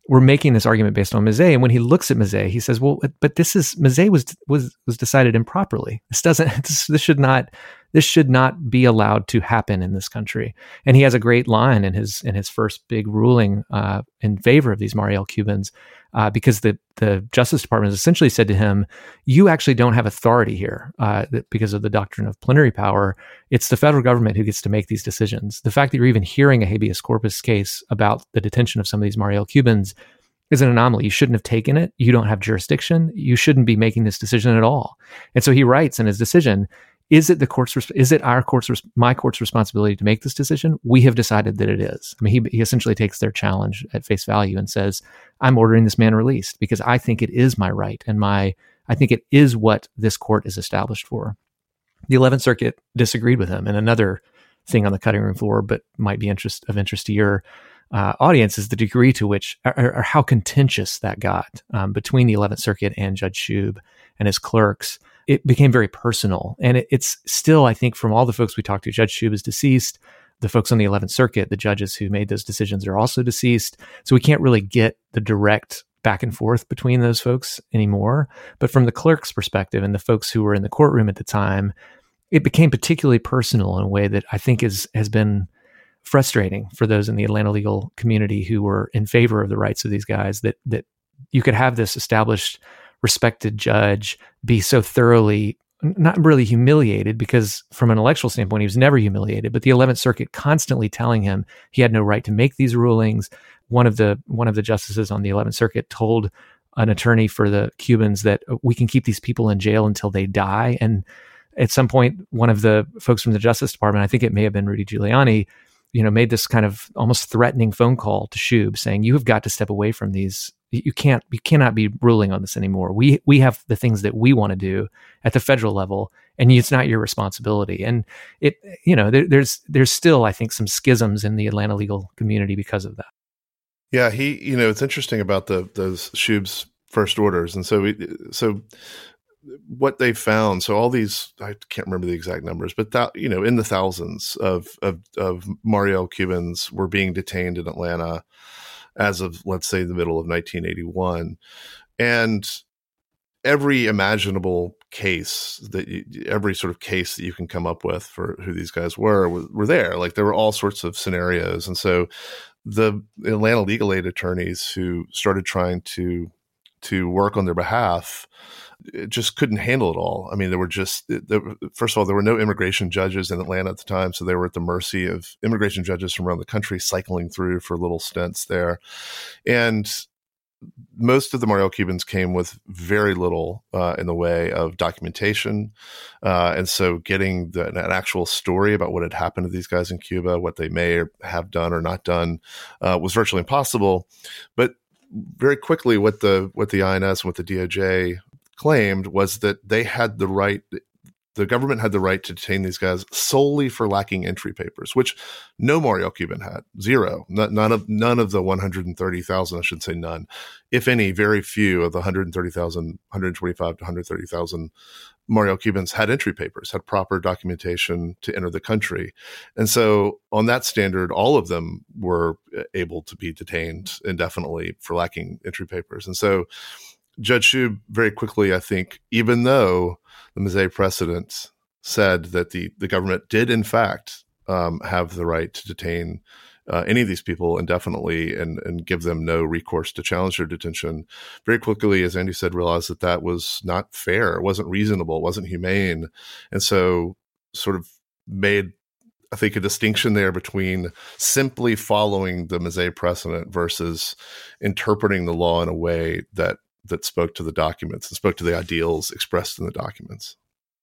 we're making this argument based on Mezei. And when he looks at Mezei, he says, well, but Mezei was decided improperly. This should not be allowed to happen in this country. And he has a great line in his first big ruling in favor of these Mariel Cubans, because the Justice Department has essentially said to him, you actually don't have authority here because of the doctrine of plenary power. It's the federal government who gets to make these decisions. The fact that you're even hearing a habeas corpus case about the detention of some of these Mariel Cubans is an anomaly. You shouldn't have taken it. You don't have jurisdiction. You shouldn't be making this decision at all. And so he writes in his decision, is it my court's responsibility to make this decision? We have decided that it is. I mean, he essentially takes their challenge at face value and says, I'm ordering this man released because I think it is my right, and I think it is what this court is established for. The 11th Circuit disagreed with him. And another thing on the cutting room floor, but might be of interest to your audience, is the degree to which, or how contentious that got between the 11th Circuit and Judge Shub and his clerks. It became very personal. And it's still, I think, from all the folks we talked to, Judge Shub is deceased. The folks on the 11th Circuit, the judges who made those decisions, are also deceased. So we can't really get the direct back and forth between those folks anymore. But from the clerk's perspective and the folks who were in the courtroom at the time, it became particularly personal in a way that I think has been frustrating for those in the Atlanta legal community who were in favor of the rights of these guys, that you could have this established, respected judge be so thoroughly not really humiliated, because from an intellectual standpoint, he was never humiliated, but the 11th Circuit constantly telling him he had no right to make these rulings. One of the justices on the 11th Circuit told an attorney for the Cubans that we can keep these people in jail until they die. And at some point, one of the folks from the Justice Department, I think it may have been Rudy Giuliani, made this kind of almost threatening phone call to Shub saying, you have got to step away from these. You cannot be ruling on this anymore. We have the things that we want to do at the federal level, and it's not your responsibility. And it, there's still, I think, some schisms in the Atlanta legal community because of that. Yeah, it's interesting about those Shub's first orders, and so what they found. So all these, I can't remember the exact numbers, but in the thousands of Mariel Cubans were being detained in Atlanta as of, let's say, the middle of 1981. And every imaginable case every sort of case that you can come up with for who these guys were there. Like, there were all sorts of scenarios. And so the Atlanta legal aid attorneys who started trying to work on their behalf just couldn't handle it all. I mean, first of all, there were no immigration judges in Atlanta at the time, so they were at the mercy of immigration judges from around the country cycling through for little stints there. And most of the Mariel Cubans came with very little in the way of documentation. And so getting an actual story about what had happened to these guys in Cuba, what they may have done or not done, was virtually impossible. But very quickly, what the INS and what the DOJ claimed was that they had the right, the government had the right to detain these guys solely for lacking entry papers, which no Mariel Cuban had. Zero. None of the 130,000, I should say none, if any, very few of the 130,000, 125 to 130,000 Mariel Cubans had entry papers, had proper documentation to enter the country. And so on that standard, all of them were able to be detained indefinitely for lacking entry papers. And so Judge Shub very quickly, I think, even though the Mezei precedent said that the government did, in fact, have the right to detain any of these people indefinitely and give them no recourse to challenge their detention, very quickly, as Andy said, realized that was not fair. It wasn't reasonable. It wasn't humane. And so sort of made, I think, a distinction there between simply following the Mezei precedent versus interpreting the law in a way that spoke to the documents and spoke to the ideals expressed in the documents.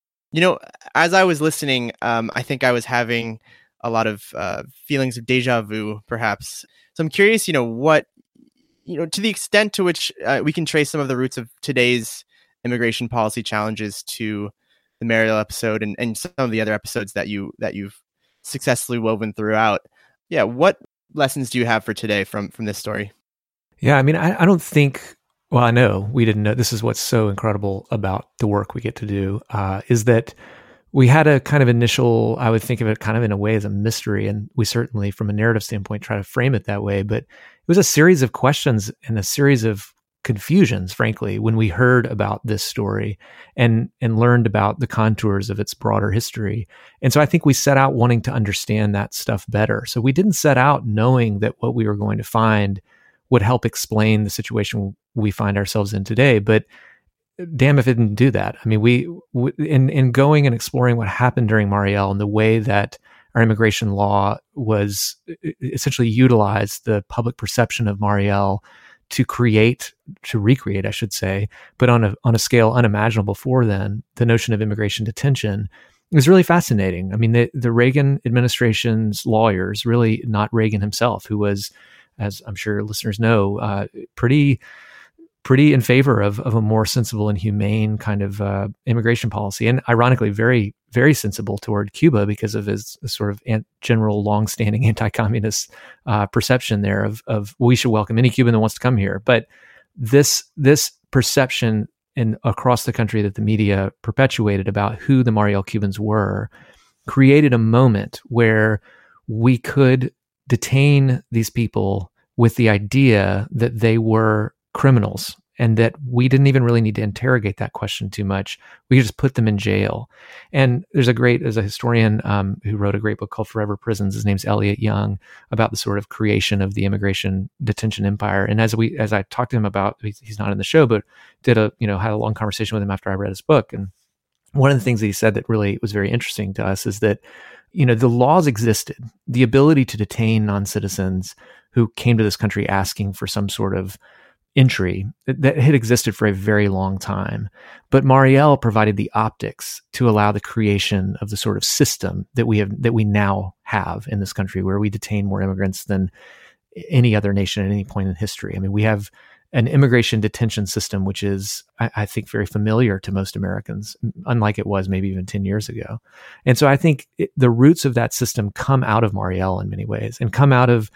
As I was listening, I think I was having a lot of feelings of deja vu, perhaps. So I'm curious, what, to the extent to which we can trace some of the roots of today's immigration policy challenges to the Mariel episode and some of the other episodes that you've successfully woven throughout. Yeah, what lessons do you have for today from this story? Yeah, I mean, I don't think. Well, I know we didn't know. This is what's so incredible about the work we get to do, is that we had a kind of initial, I would think of it kind of in a way as a mystery. And we certainly, from a narrative standpoint, try to frame it that way. But it was a series of questions and a series of confusions, frankly, when we heard about this story and learned about the contours of its broader history. And so I think we set out wanting to understand that stuff better. So we didn't set out knowing that what we were going to find would help explain the situation we find ourselves in today. But damn if it didn't do that. I mean, we in going and exploring what happened during Mariel and the way that our immigration law was essentially utilized the public perception of Mariel to recreate, I should say, but on a scale unimaginable before then, the notion of immigration detention is really fascinating. I mean, the Reagan administration's lawyers, really not Reagan himself, who was, as I'm sure listeners know, pretty in favor of a more sensible and humane kind of immigration policy, and ironically, very, very sensible toward Cuba because of his sort of general longstanding anti-communist perception there of we should welcome any Cuban that wants to come here. But this perception across the country that the media perpetuated about who the Mariel Cubans were created a moment where we could detain these people with the idea that they were criminals and that we didn't even really need to interrogate that question too much. We could just put them in jail. And there's a historian who wrote a great book called Forever Prisons. His name's Elliot Young, about the sort of creation of the immigration detention empire. And as I talked to him about, he's not in the show, but had a long conversation with him after I read his book. And one of the things that he said that really was very interesting to us is that, the laws existed, the ability to detain non-citizens who came to this country asking for some sort of entry that had existed for a very long time. But Mariel provided the optics to allow the creation of the sort of system that we now have in this country, where we detain more immigrants than any other nation at any point in history. I mean, we have an immigration detention system, which is, I think, very familiar to most Americans, unlike it was maybe even 10 years ago. And so I think the roots of that system come out of Mariel in many ways, and come out of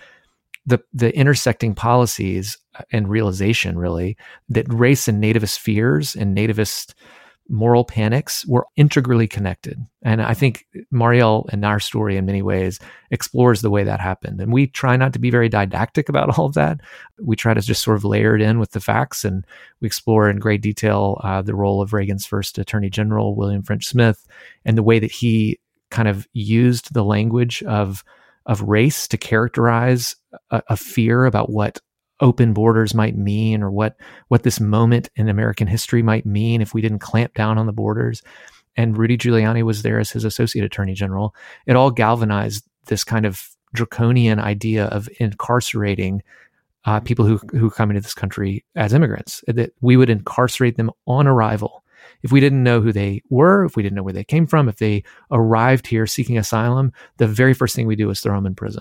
the intersecting policies and realization, really, that race and nativist fears and nativist moral panics were integrally connected. And I think Mariel and our story in many ways explores the way that happened. And we try not to be very didactic about all of that. We try to just sort of layer it in with the facts, and we explore in great detail the role of Reagan's first Attorney General, William French Smith, and the way that he kind of used the language of race to characterize a fear about what open borders might mean, or what this moment in American history might mean if we didn't clamp down on the borders. And Rudy Giuliani was there as his associate attorney general. It all galvanized this kind of draconian idea of incarcerating people who come into this country as immigrants, that we would incarcerate them on arrival. If we didn't know who they were, if we didn't know where they came from, if they arrived here seeking asylum, the very first thing we do is throw them in prison.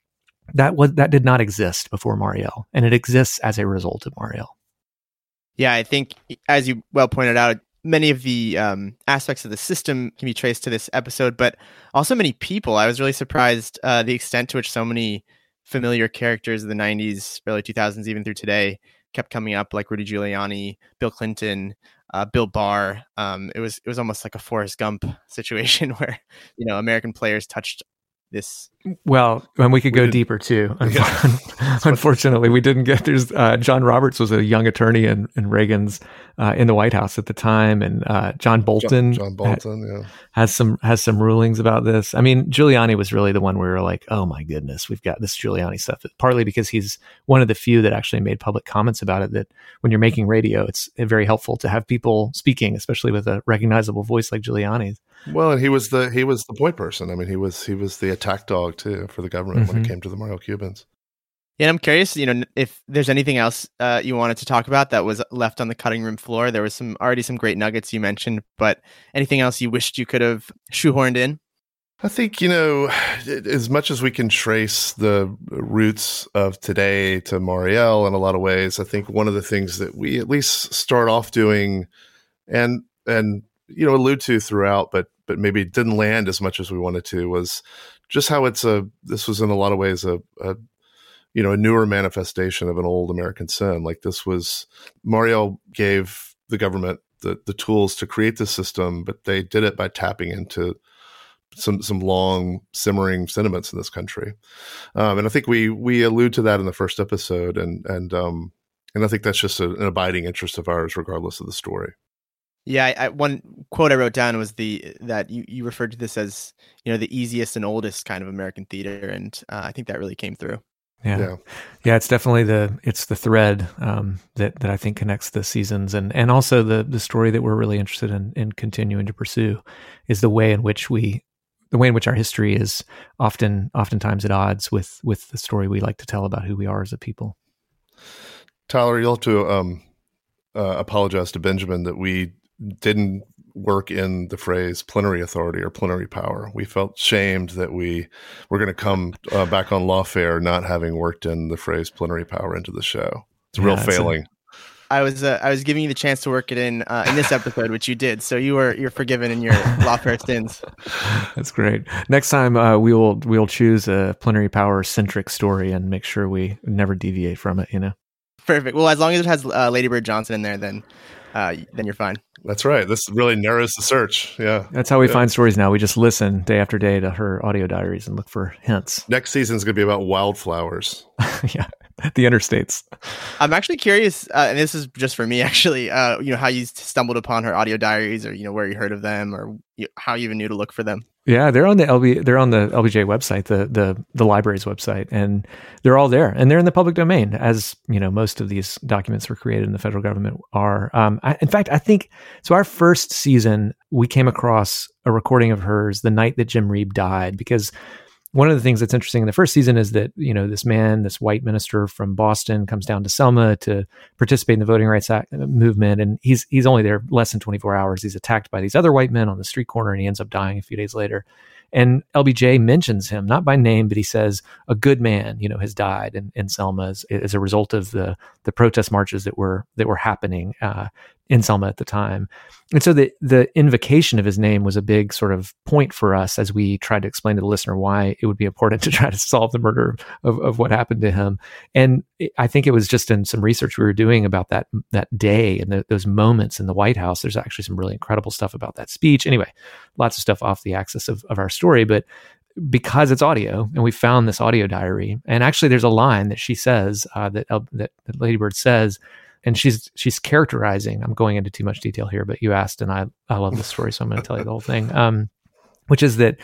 That did not exist before Mariel, and it exists as a result of Mariel. Yeah, I think, as you well pointed out, many of the aspects of the system can be traced to this episode, but also many people. I was really surprised the extent to which so many familiar characters of the 90s, early 2000s, even through today, kept coming up, like Rudy Giuliani, Bill Clinton, Bill Barr. It was almost like a Forrest Gump situation where, American players touched this. Well, and we could go deeper too. Unfortunately, we didn't get. There's John Roberts was a young attorney in Reagan's in the White House at the time, and John Bolton. John Bolton, has some rulings about this. I mean, Giuliani was really the one where we were like, oh my goodness, we've got this Giuliani stuff. Partly because he's one of the few that actually made public comments about it. That when you're making radio, it's very helpful to have people speaking, especially with a recognizable voice like Giuliani's. Well, and he was the point person. I mean, he was the attack dog too for the government when it came to the Mariel Cubans. Yeah, I'm curious, if there's anything else you wanted to talk about that was left on the cutting room floor. There was already some great nuggets you mentioned, but anything else you wished you could have shoehorned in? I think, as much as we can trace the roots of today to Mariel in a lot of ways, I think one of the things that we at least start off doing and allude to throughout, but maybe didn't land as much as we wanted to, was just how this was in a lot of ways a newer manifestation of an old American sin. Like, this was, Mariel gave the government the tools to create the system, but they did it by tapping into some long simmering sentiments in this country. And I think we allude to that in the first episode, and I think that's just an abiding interest of ours, regardless of the story. Yeah, one quote I wrote down was that you referred to this as, the easiest and oldest kind of American theater, and I think that really came through. Yeah. It's definitely the thread that I think connects the seasons, and also the story that we're really interested in continuing to pursue is the way in which our history is oftentimes at odds with the story we like to tell about who we are as a people. Tyler, you'll have to apologize to Benjamin that we didn't work in the phrase plenary authority or plenary power. We felt shamed that we were going to come back on Lawfare not having worked in the phrase plenary power into the show. It's a real failing. I was giving you the chance to work it in this episode, which you did. So you're forgiven in your Lawfare sins. That's great. Next time we'll choose a plenary power centric story and make sure we never deviate from it. Perfect. Well, as long as it has Lady Bird Johnson in there, then you're fine. That's right. This really narrows the search. Yeah. That's how we find stories now. We just listen day after day to her audio diaries and look for hints. Next season is going to be about wildflowers. Yeah. The interstates. I'm actually curious, and this is just for me, actually, how you stumbled upon her audio diaries, or where you heard of them, or how you even knew to look for them. Yeah, they're on the LBJ website, the library's website, and they're all there, and they're in the public domain, as most of these documents were created in the federal government are. In fact, I think so. Our first season, we came across a recording of hers the night that Jim Reeb died, because one of the things that's interesting in the first season is that, this white minister from Boston comes down to Selma to participate in the Voting Rights Act movement. And he's only there less than 24 hours. He's attacked by these other white men on the street corner, and he ends up dying a few days later. And LBJ mentions him, not by name, but he says a good man, has died in Selma as a result of the protest marches that were happening in Selma at the time. And so the invocation of his name was a big sort of point for us as we tried to explain to the listener why it would be important to try to solve the murder of what happened to him. And I think it was just in some research we were doing about that day and those moments in the White House. There's actually some really incredible stuff about that speech. Anyway, lots of stuff off the axis of our story, but because it's audio, and we found this audio diary, and actually there's a line that she says that Lady Bird says, and she's characterizing. I'm going into too much detail here, but you asked, and I love this story, so I'm going to tell you the whole thing. Which is that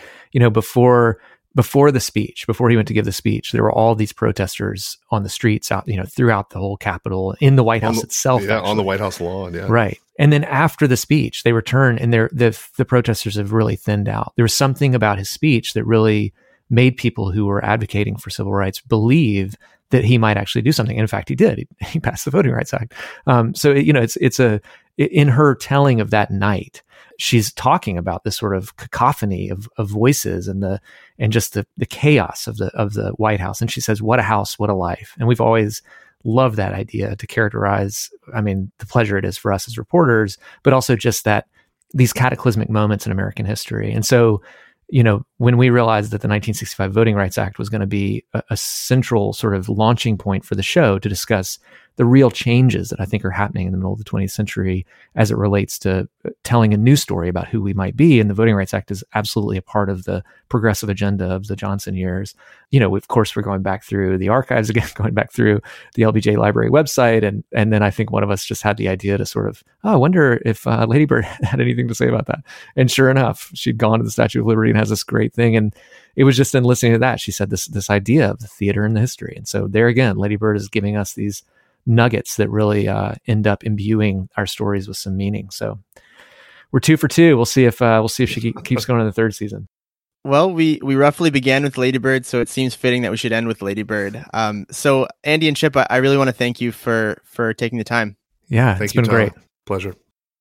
before the speech, before he went to give the speech, there were all these protesters on the streets out, throughout the whole Capitol, in the White House itself. Yeah, on the White House lawn. Yeah, right. And then after the speech, they return, and the protesters have really thinned out. There was something about his speech that really made people who were advocating for civil rights believe that he might actually do something. And in fact, he did. He passed the Voting Rights Act. So it's in her telling of that night, she's talking about this sort of cacophony of voices and just the chaos of the White House. And she says, "What a house, what a life." And we've always loved that idea to characterize, the pleasure it is for us as reporters, but also just that these cataclysmic moments in American history. And so, when we realized that the 1965 Voting Rights Act was going to be a central sort of launching point for the show to discuss the real changes that I think are happening in the middle of the 20th century as it relates to telling a new story about who we might be. And the Voting Rights Act is absolutely a part of the progressive agenda of the Johnson years. Of course, we're going back through the archives again, going back through the LBJ Library website. And then I think one of us just had the idea to sort of, I wonder if Lady Bird had anything to say about that. And sure enough, she'd gone to the Statue of Liberty and has this great thing. And it was just in listening to that, she said this idea of the theater and the history. And so there again, Lady Bird is giving us these nuggets that really end up imbuing our stories with some meaning. So we're 2 for 2. We'll see if she keeps going in the third season. Well, we roughly began with Lady Bird, so it seems fitting that we should end with Lady Bird. So Andy and Chip, I really want to thank you for taking the time. Yeah, it's been great. Pleasure.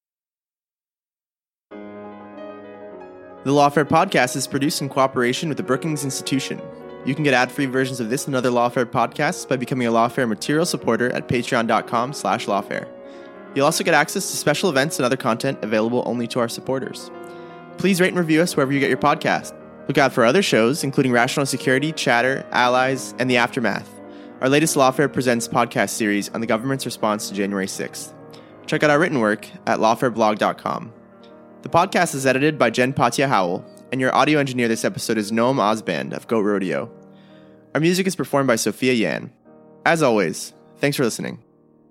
The Lawfare podcast is produced in cooperation with the Brookings Institution. You can get ad-free versions of this and other Lawfare podcasts by becoming a Lawfare material supporter at patreon.com/Lawfare. You'll also get access to special events and other content available only to our supporters. Please rate and review us wherever you get your podcast. Look out for other shows, including Rational Security, Chatter, Allies, and The Aftermath, our latest Lawfare Presents podcast series on the government's response to January 6th. Check out our written work at lawfareblog.com. The podcast is edited by Jen Patia Howell, and your audio engineer this episode is Noam Osband of Goat Rodeo. Our music is performed by Sophia Yan. As always, thanks for listening.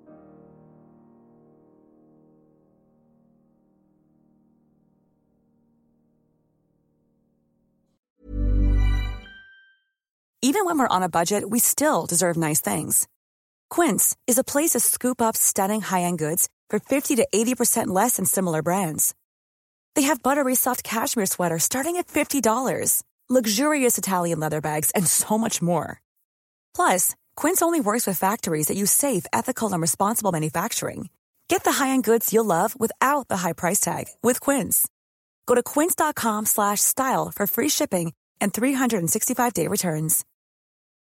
Even when we're on a budget, we still deserve nice things. Quince is a place to scoop up stunning high-end goods for 50 to 80% less than similar brands. They have buttery soft cashmere sweaters starting at $50, luxurious Italian leather bags, and so much more. Plus, Quince only works with factories that use safe, ethical, and responsible manufacturing. Get the high-end goods you'll love without the high price tag with Quince. Go to quince.com/style for free shipping and 365-day returns.